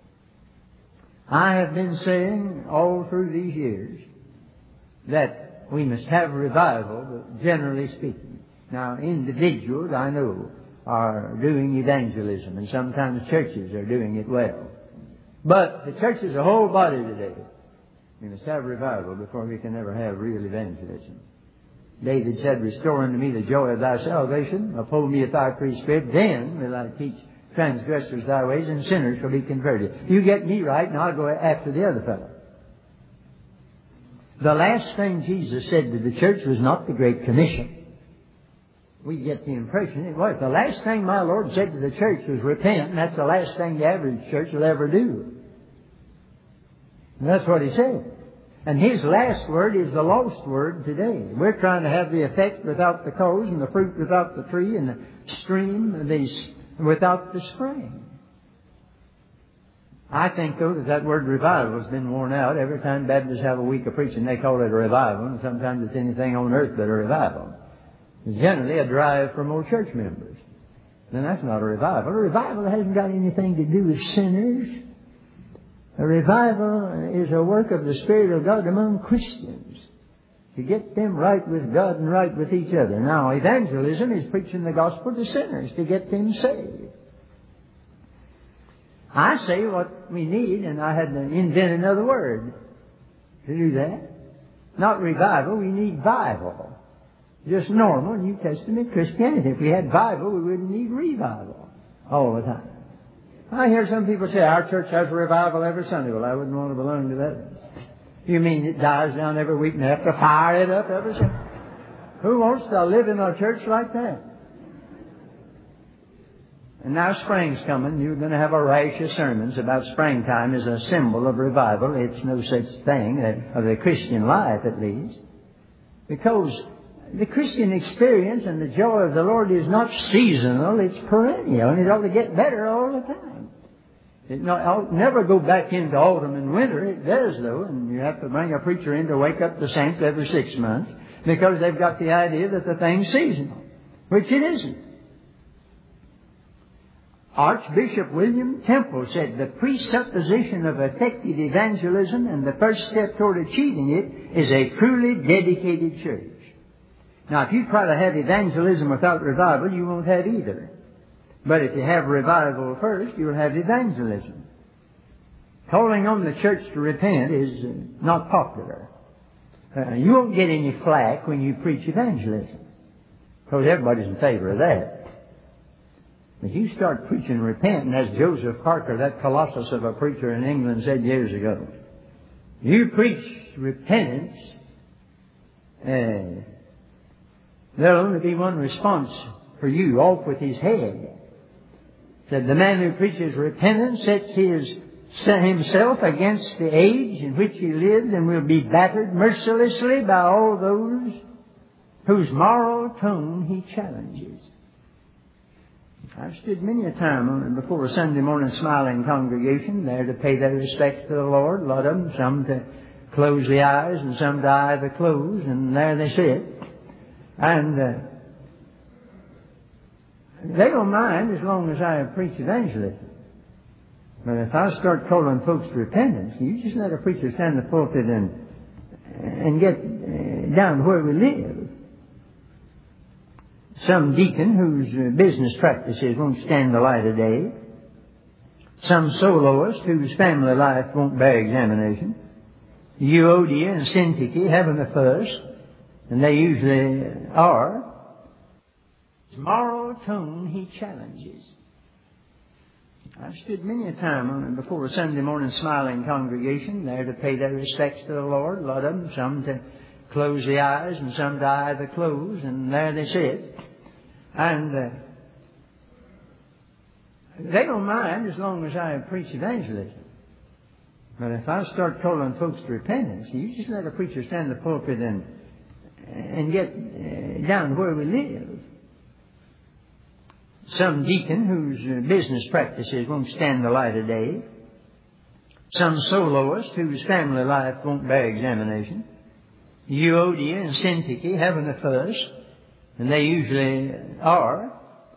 I have been saying all through these years that we must have revival, but generally speaking. Now individuals, I know, are doing evangelism, and sometimes churches are doing it well. But the church is a whole body today. We must have revival before we can ever have real evangelism. David said, "Restore unto me the joy of thy salvation, uphold me with thy free spirit, then will I teach transgressors thy ways, and sinners shall be converted." You get me right, and I'll go after the other fellow. The last thing Jesus said to the church was not the Great Commission. We get the impression it was. The last thing my Lord said to the church was repent, and that's the last thing the average church will ever do. And that's what He said. And His last word is the lost word today. We're trying to have the effect without the cause, and the fruit without the tree, and the stream without the spring. I think, though, that word revival has been worn out. Every time Baptists have a week of preaching, they call it a revival, and sometimes it's anything on earth but a revival. It's generally a drive for more church members. Then that's not a revival. A revival hasn't got anything to do with sinners. A revival is a work of the Spirit of God among Christians to get them right with God and right with each other. Now, evangelism is preaching the gospel to sinners to get them saved. I say what we need, and I had to invent another word to do that. Not revival, we need Bible. Just normal New Testament Christianity. If we had Bible, we wouldn't need revival all the time. I hear some people say, our church has a revival every Sunday. Well, I wouldn't want to belong to that. You mean it dies down every week and they have to fire it up every Sunday? Who wants to live in a church like that? And now spring's coming. You're going to have a rash of sermons about springtime as a symbol of revival. It's no such thing, of the Christian life at least. Because the Christian experience and the joy of the Lord is not seasonal, it's perennial, and it ought to get better all the time. It never go back into autumn and winter. It does, though, and you have to bring a preacher in to wake up the saints every 6 months because they've got the idea that the thing's seasonal, which it isn't. Archbishop William Temple said the presupposition of effective evangelism and the first step toward achieving it is a truly dedicated church. Now, if you try to have evangelism without revival, you won't have either. But if you have revival first, you'll have evangelism. Calling on the church to repent is not popular. You won't get any flack when you preach evangelism, because everybody's in favor of that. If you start preaching repent, and as Joseph Parker, that colossus of a preacher in England, said years ago, you preach repentance, there'll only be one response for you, off with his head. Said the man who preaches repentance sets himself against the age in which he lives and will be battered mercilessly by all those whose moral tone he challenges. I've stood many a time before a Sunday morning smiling congregation there to pay their respects to the Lord. A lot of them, some to close the eyes and some to eye the close, and there they sit. And they don't mind as long as I preach evangelism. But if I start calling folks to repentance, you just let a preacher stand in the pulpit and get down where we live. Some deacon whose business practices won't stand the light of day. Some soloist whose family life won't bear examination. Euodia and Syntyche having a fuss, and they usually are. moral tone he challenges. I've stood many a time before a Sunday morning smiling congregation there to pay their respects to the Lord. A lot of them, some to close the eyes and some to eye the close, and there they sit. And they don't mind as long as I preach evangelism. But if I start calling folks to repentance, you just let a preacher stand in the pulpit and get down where we live. Some deacon whose business practices won't stand the light of day. Some soloist whose family life won't bear examination. Euodia and Syntyche having a fuss, and they usually are.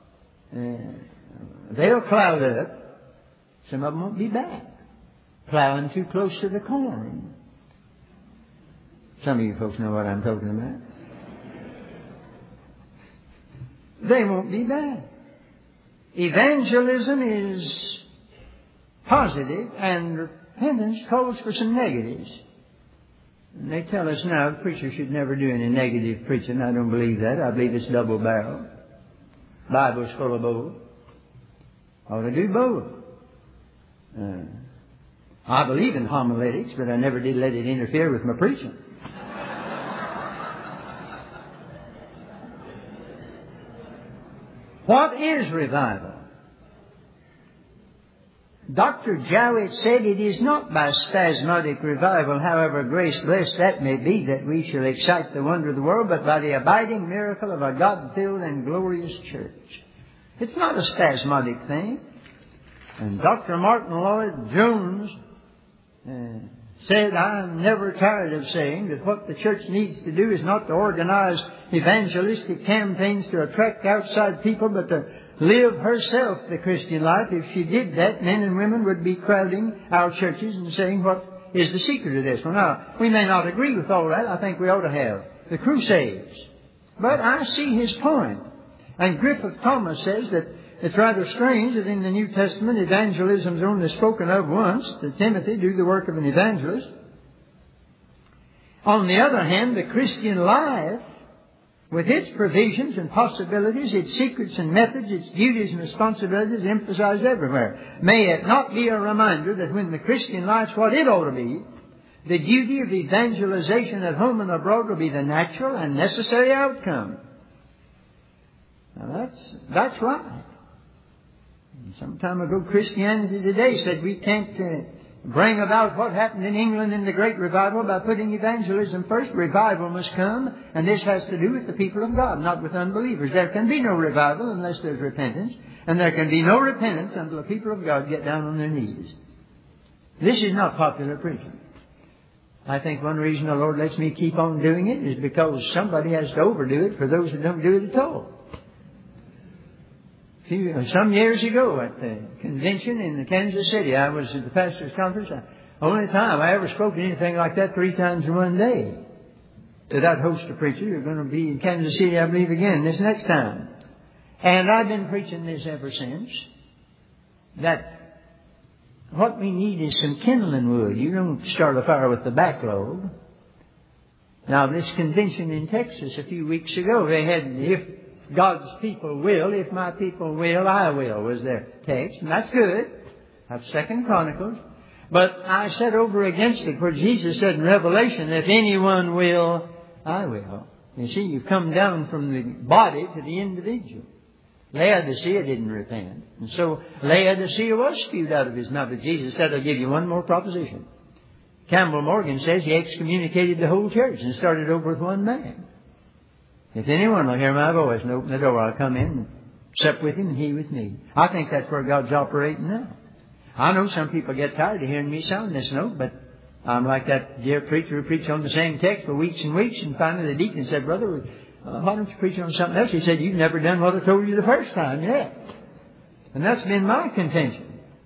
They'll cloud up. Some of them won't be back. Plowing too close to the corn. Some of you folks know what I'm talking about. They won't be back. Evangelism is positive, and repentance calls for some negatives. And they tell us now the preacher should never do any negative preaching. I don't believe that. I believe it's double-barrel. Bible's full of both. Ought to do both. I believe in homiletics, but I never did let it interfere with my preaching. What is revival? Dr. Jowett said it is not by spasmodic revival, however grace blessed that may be, that we shall excite the wonder of the world, but by the abiding miracle of a God-filled and glorious church. It's not a spasmodic thing. And Dr. Martin Lloyd Jones said, I'm never tired of saying that what the church needs to do is not to organize evangelistic campaigns to attract outside people, but to live herself the Christian life. If she did that, men and women would be crowding our churches and saying, what is the secret of this? Well, now, we may not agree with all that. I think we ought to have the crusades. But I see his point. And Griffith Thomas says that it's rather strange that in the New Testament evangelism is only spoken of once, to Timothy, do the work of an evangelist. On the other hand, the Christian life, with its provisions and possibilities, its secrets and methods, its duties and responsibilities, emphasized everywhere. May it not be a reminder that when the Christian life's what it ought to be, the duty of evangelization at home and abroad will be the natural and necessary outcome. Now that's right. Some time ago, Christianity Today said we can't bring about what happened in England in the Great Revival by putting evangelism first. Revival must come, and this has to do with the people of God, not with unbelievers. There can be no revival unless there's repentance, and there can be no repentance until the people of God get down on their knees. This is not popular preaching. I think one reason the Lord lets me keep on doing it is because somebody has to overdo it for those that don't do it at all. Some years ago at the convention in Kansas City, I was at the pastor's conference. The only time I ever spoke anything like that 3 times in one day. To that host of preachers, you're going to be in Kansas City, I believe, again this next time. And I've been preaching this ever since. That what we need is some kindling wood. You don't start a fire with the backlog. Now, this convention in Texas a few weeks ago, they had, if God's people will, if my people will, I will, was their text. And that's good. That's 2 Chronicles. But I said over against it where Jesus said in Revelation, if anyone will, I will. You see, you come down from the body to the individual. Laodicea didn't repent. And so Laodicea was spewed out of his mouth. But Jesus said, I'll give you one more proposition. Campbell Morgan says he excommunicated the whole church and started over with one man. If anyone will hear my voice and open the door, I'll come in and sup with him and he with me. I think that's where God's operating now. I know some people get tired of hearing me sound this note, but I'm like that dear preacher who preached on the same text for weeks and weeks, and finally the deacon said, Brother, why don't you preach on something else? He said, you've never done what I told you the first time yet. And that's been my contention.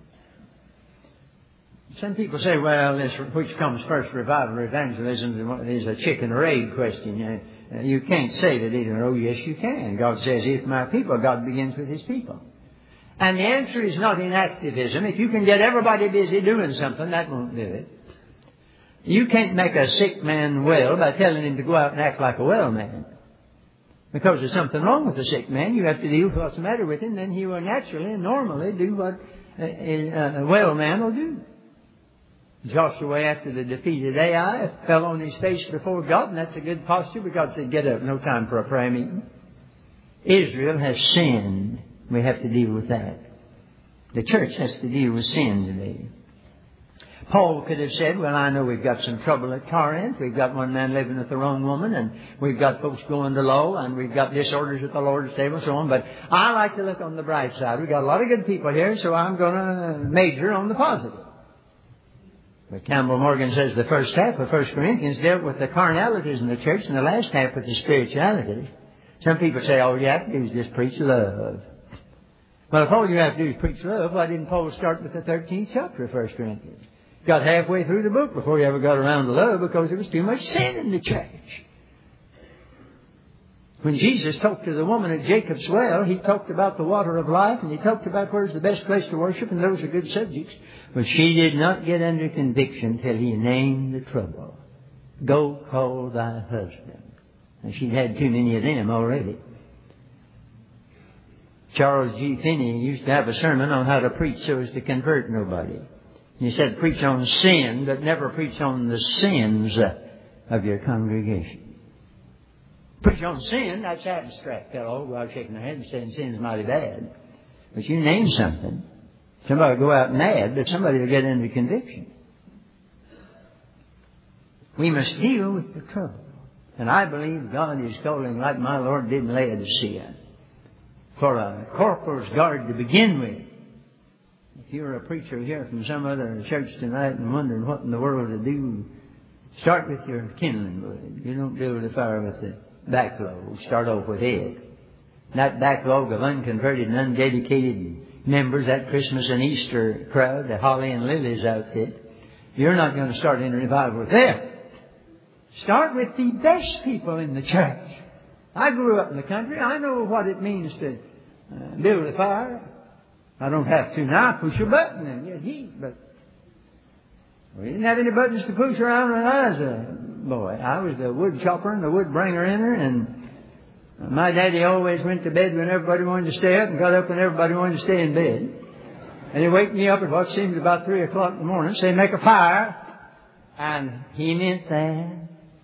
Some people say, well, this, which comes first, revival or evangelism, is a chicken or egg question. You can't say that either. Oh, yes, you can. God says, if my people, God begins with His people. And the answer is not in activism. If you can get everybody busy doing something, that won't do it. You can't make a sick man well by telling him to go out and act like a well man. Because there's something wrong with the sick man, you have to deal with what's the matter with him, then he will naturally and normally do what a well man will do. Joshua, after the defeat of Ai, fell on his face before God, and that's a good posture because they'd get up. No time for a prayer meeting. Israel has sinned. We have to deal with that. The church has to deal with sin today. Paul could have said, well, I know we've got some trouble at Corinth. We've got one man living with the wrong woman, and we've got folks going to law, and we've got disorders at the Lord's table, and so on. But I like to look on the bright side. We've got a lot of good people here, so I'm going to major on the positive. But Campbell Morgan says the first half of 1 Corinthians dealt with the carnalities in the church, and the last half with the spiritualities. Some people say, all you have to do is just preach love. Well, if all you have to do is preach love, why didn't Paul start with the 13th chapter of 1 Corinthians? Got halfway through the book before he ever got around to love because there was too much sin in the church. When Jesus talked to the woman at Jacob's well, He talked about the water of life, and He talked about where's the best place to worship, and those are good subjects. But she did not get under conviction till He named the trouble. Go call thy husband. And she'd had too many of them already. Charles G. Finney used to have a sermon on how to preach so as to convert nobody. He said, preach on sin, but never preach on the sins of your congregation. Preach on sin, that's abstract. They'll all go out shaking their head and saying sin's mighty bad. But you name something. Somebody will go out mad, but somebody will get into conviction. We must deal with the trouble. And I believe God is calling, like my Lord did in Laodicea, for a corporal's guard to begin with. If you're a preacher here from some other church tonight and wondering what in the world to do, start with your kindling wood. You don't build a fire with the backlog. Start off with it. That backlog of unconverted and undedicated members, that Christmas and Easter crowd, the Holly and Lily's outfit, you're not going to start any revival with them. Start with the best people in the church. I grew up in the country. I know what it means to build a fire. I don't have to now push a button and get heat, but we didn't have any buttons to push around when I was a boy. I was the wood chopper and the wood bringer in her, and my daddy always went to bed when everybody wanted to stay up and got up when everybody wanted to stay in bed. And he'd wake me up at what seemed about 3 o'clock in the morning, say, make a fire. And he meant that.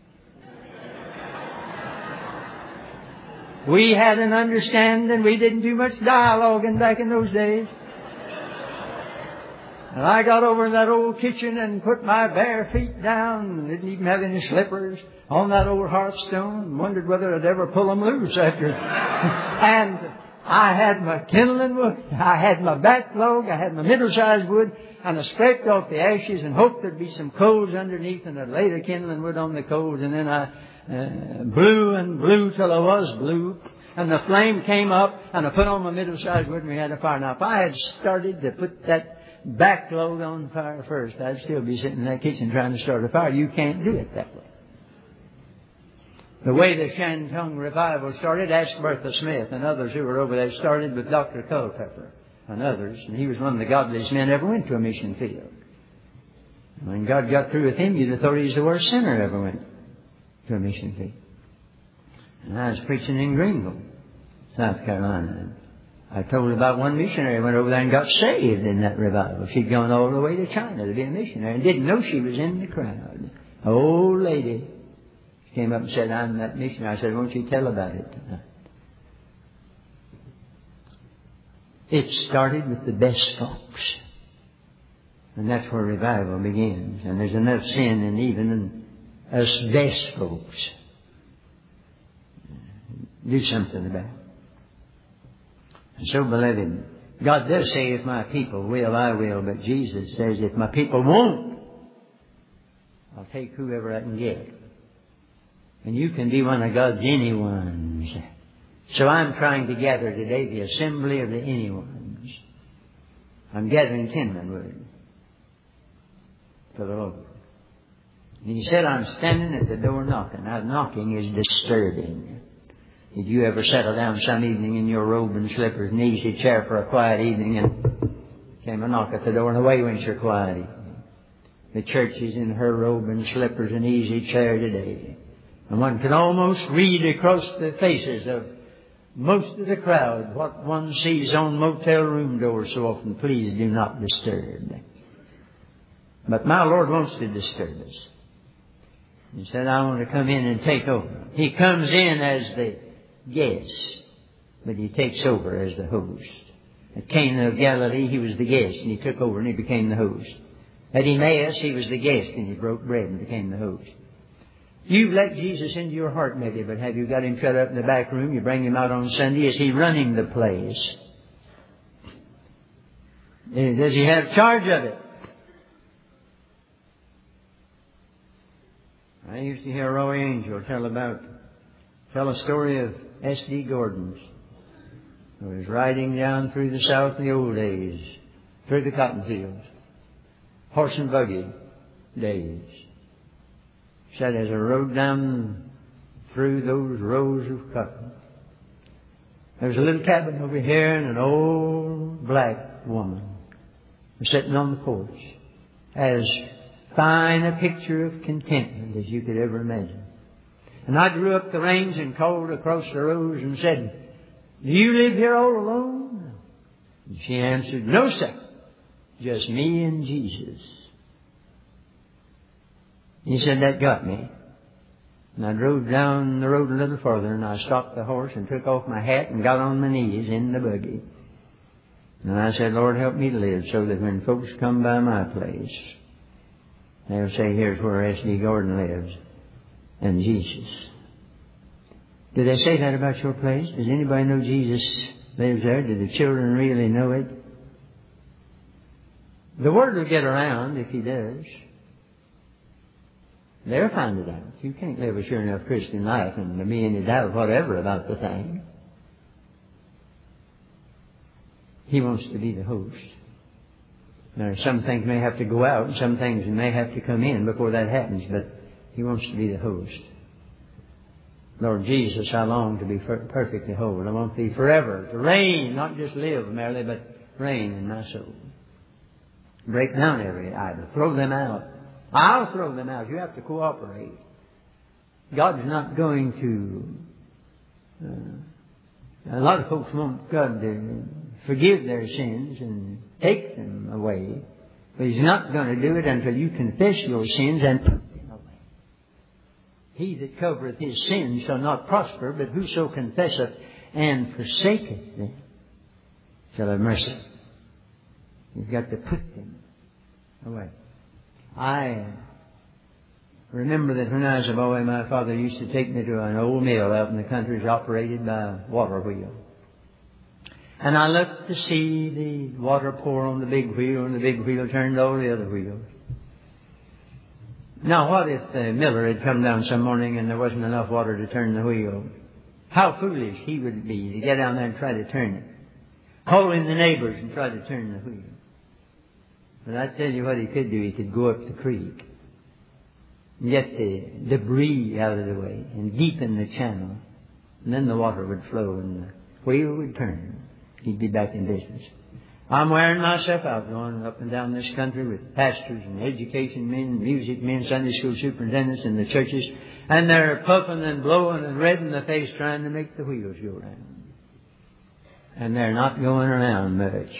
We had an understanding. We didn't do much dialoguing back in those days. And I got over in that old kitchen and put my bare feet down, didn't even have any slippers, on that old hearthstone, and wondered whether I'd ever pull them loose after. And I had my kindling wood, I had my backlog, I had my middle-sized wood, and I scraped off the ashes and hoped there'd be some coals underneath, and I'd lay the kindling wood on the coals, and then I blew and blew till I was blue, and the flame came up, and I put on my middle-sized wood, and we had a fire. Now, if I had started to put that backlog on fire first, I'd still be sitting in that kitchen trying to start a fire. You can't do it that way. The way the Shantung revival started, ask Bertha Smith and others who were over there, started with Dr. Culpepper and others, and he was one of the godliest men ever went to a mission field. When God got through with him, you'd have thought he was the worst sinner ever went to a mission field. And I was preaching in Greenville, South Carolina. I told about one missionary who went over there and got saved in that revival. She'd gone all the way to China to be a missionary and didn't know she was in the crowd. An old lady came up and said, I'm that missionary. I said, won't you tell about it tonight? It started with the best folks. And that's where revival begins. And there's enough sin in even us best folks. Do something about it. And so, beloved, God does say, if my people will, I will. But Jesus says, if my people won't, I'll take whoever I can get. And you can be one of God's anyones. So I'm trying to gather today the assembly of the anyones. I'm gathering kindling wood for the Lord. And He said, I'm standing at the door knocking. Now, knocking is disturbing. Did you ever settle down some evening in your robe and slippers and easy chair for a quiet evening, and came a knock at the door and away went your quiet evening? The church is in her robe and slippers and easy chair today. And one could almost read across the faces of most of the crowd what one sees on motel room doors so often: please do not disturb. But my Lord wants to disturb us. He said, I want to come in and take over. He comes in as the guest, but He takes over as the host. At Cana of Galilee, He was the guest, and He took over and He became the host. At Emmaus, He was the guest, and He broke bread and became the host. You've let Jesus into your heart maybe, but have you got Him shut up in the back room? You bring Him out on Sunday. Is He running the place? Does He have charge of it? I used to hear Roy Angel tell a story of S.D. Gordon's, who was riding down through the South in the old days, through the cotton fields, horse and buggy days. Said as I rode down through those rows of cotton, there was a little cabin over here, and an old black woman was sitting on the porch, as fine a picture of contentment as you could ever imagine. And I drew up the reins and called across the rows and said, do you live here all alone? And she answered, no, sir, just me and Jesus. He said, that got me. And I drove down the road a little further, and I stopped the horse and took off my hat and got on my knees in the buggy. And I said, Lord, help me to live so that when folks come by my place, they'll say, here's where S.D. Gordon lives, and Jesus. Do they say that about your place? Does anybody know Jesus lives there? Do the children really know it? The word will get around if He does. They'll find it out. You can't live a sure enough Christian life and there be any doubt whatever about the thing. He wants to be the host. Now, some things may have to go out and some things may have to come in before that happens, but He wants to be the host. Lord Jesus, I long to be perfectly whole. I want Thee forever to reign, not just live merely, but reign in my soul. Break down every idol. Throw them out. I'll throw them out. You have to cooperate. God's not going to... a lot of folks want God to forgive their sins and take them away. But He's not going to do it until you confess your sins and put them away. He that covereth his sins shall not prosper, but whoso confesseth and forsaketh them shall have mercy. You've got to put them away. I remember that when I was a boy, my father used to take me to an old mill out in the country operated by a water wheel. And I looked to see the water pour on the big wheel, and the big wheel turned all the other wheels. Now, what if the miller had come down some morning and there wasn't enough water to turn the wheel? How foolish he would be to get down there and try to turn it. Call in the neighbors and try to turn the wheel. But I tell you what he could do. He could go up the creek and get the debris out of the way and deepen the channel. And then the water would flow and the wheel would turn. He'd be back in business. I'm wearing myself out going up and down this country with pastors and education men, music men, Sunday school superintendents in the churches. And they're puffing and blowing and red in the face trying to make the wheels go round. And they're not going around much.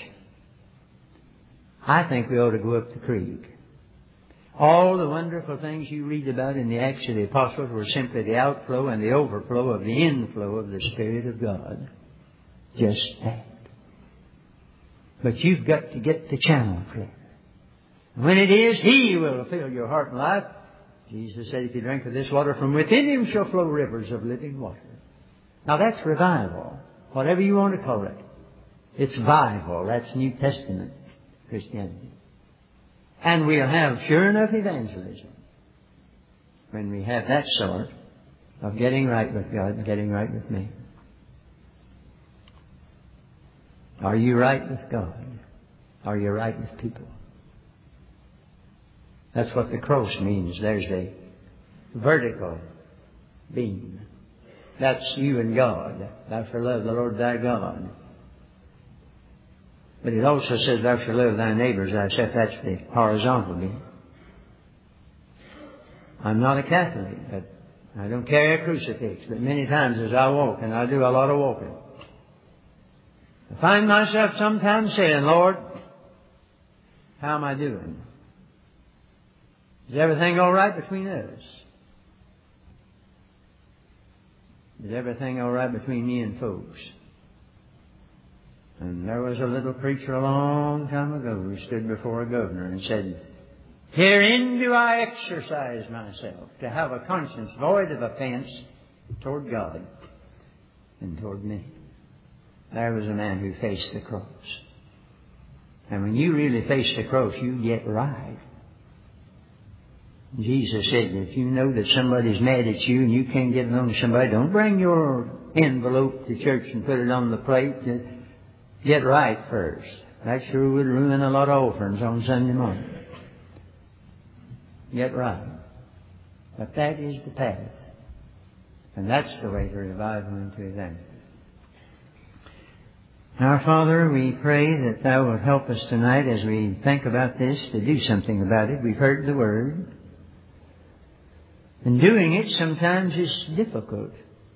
I think we ought to go up the creek. All the wonderful things you read about in the Acts of the Apostles were simply the outflow and the overflow of the inflow of the Spirit of God. Just that. But you've got to get the channel clear. When it is, He will fill your heart and life. Jesus said, if you drink of this water, from within Him shall flow rivers of living water. Now that's revival. Whatever you want to call it. It's Bible. That's New Testament Christianity. And we'll have sure enough evangelism when we have that sort of getting right with God and getting right with me. Are you right with God? Are you right with people? That's what the cross means. There's a vertical beam. That's you and God. Thou shalt love the Lord thy God. But it also says thou shalt love thy neighbors thyself. That's the horizontal beam. I'm not a Catholic, but I don't carry a crucifix, but many times as I walk, and I do a lot of walking, I find myself sometimes saying, Lord, how am I doing? Is everything all right between us? Is everything all right between me and folks? And there was a little preacher a long time ago who stood before a governor and said, herein do I exercise myself to have a conscience void of offense toward God and toward me. There was a man who faced the cross. And when you really face the cross, you get right. Jesus said, if you know that somebody's mad at you and you can't get it on to somebody, don't bring your envelope to church and put it on the plate. Get right first. That sure would ruin a lot of offerings on Sunday morning. Get right. But that is the path. And that's the way to revival and to evangelism. Our Father, we pray that Thou will help us tonight as we think about this to do something about it. We've heard the Word. And doing it sometimes is difficult.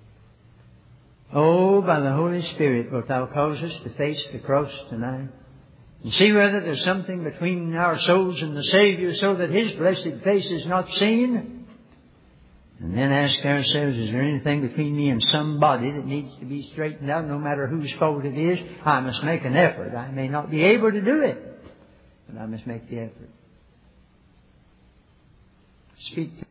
Oh, by the Holy Spirit, wilt Thou cause us to face the cross tonight and see whether there's something between our souls and the Savior so that His blessed face is not seen? And then ask ourselves, is there anything between me and somebody that needs to be straightened out? No matter whose fault it is, I must make an effort. I may not be able to do it, but I must make the effort. Speak to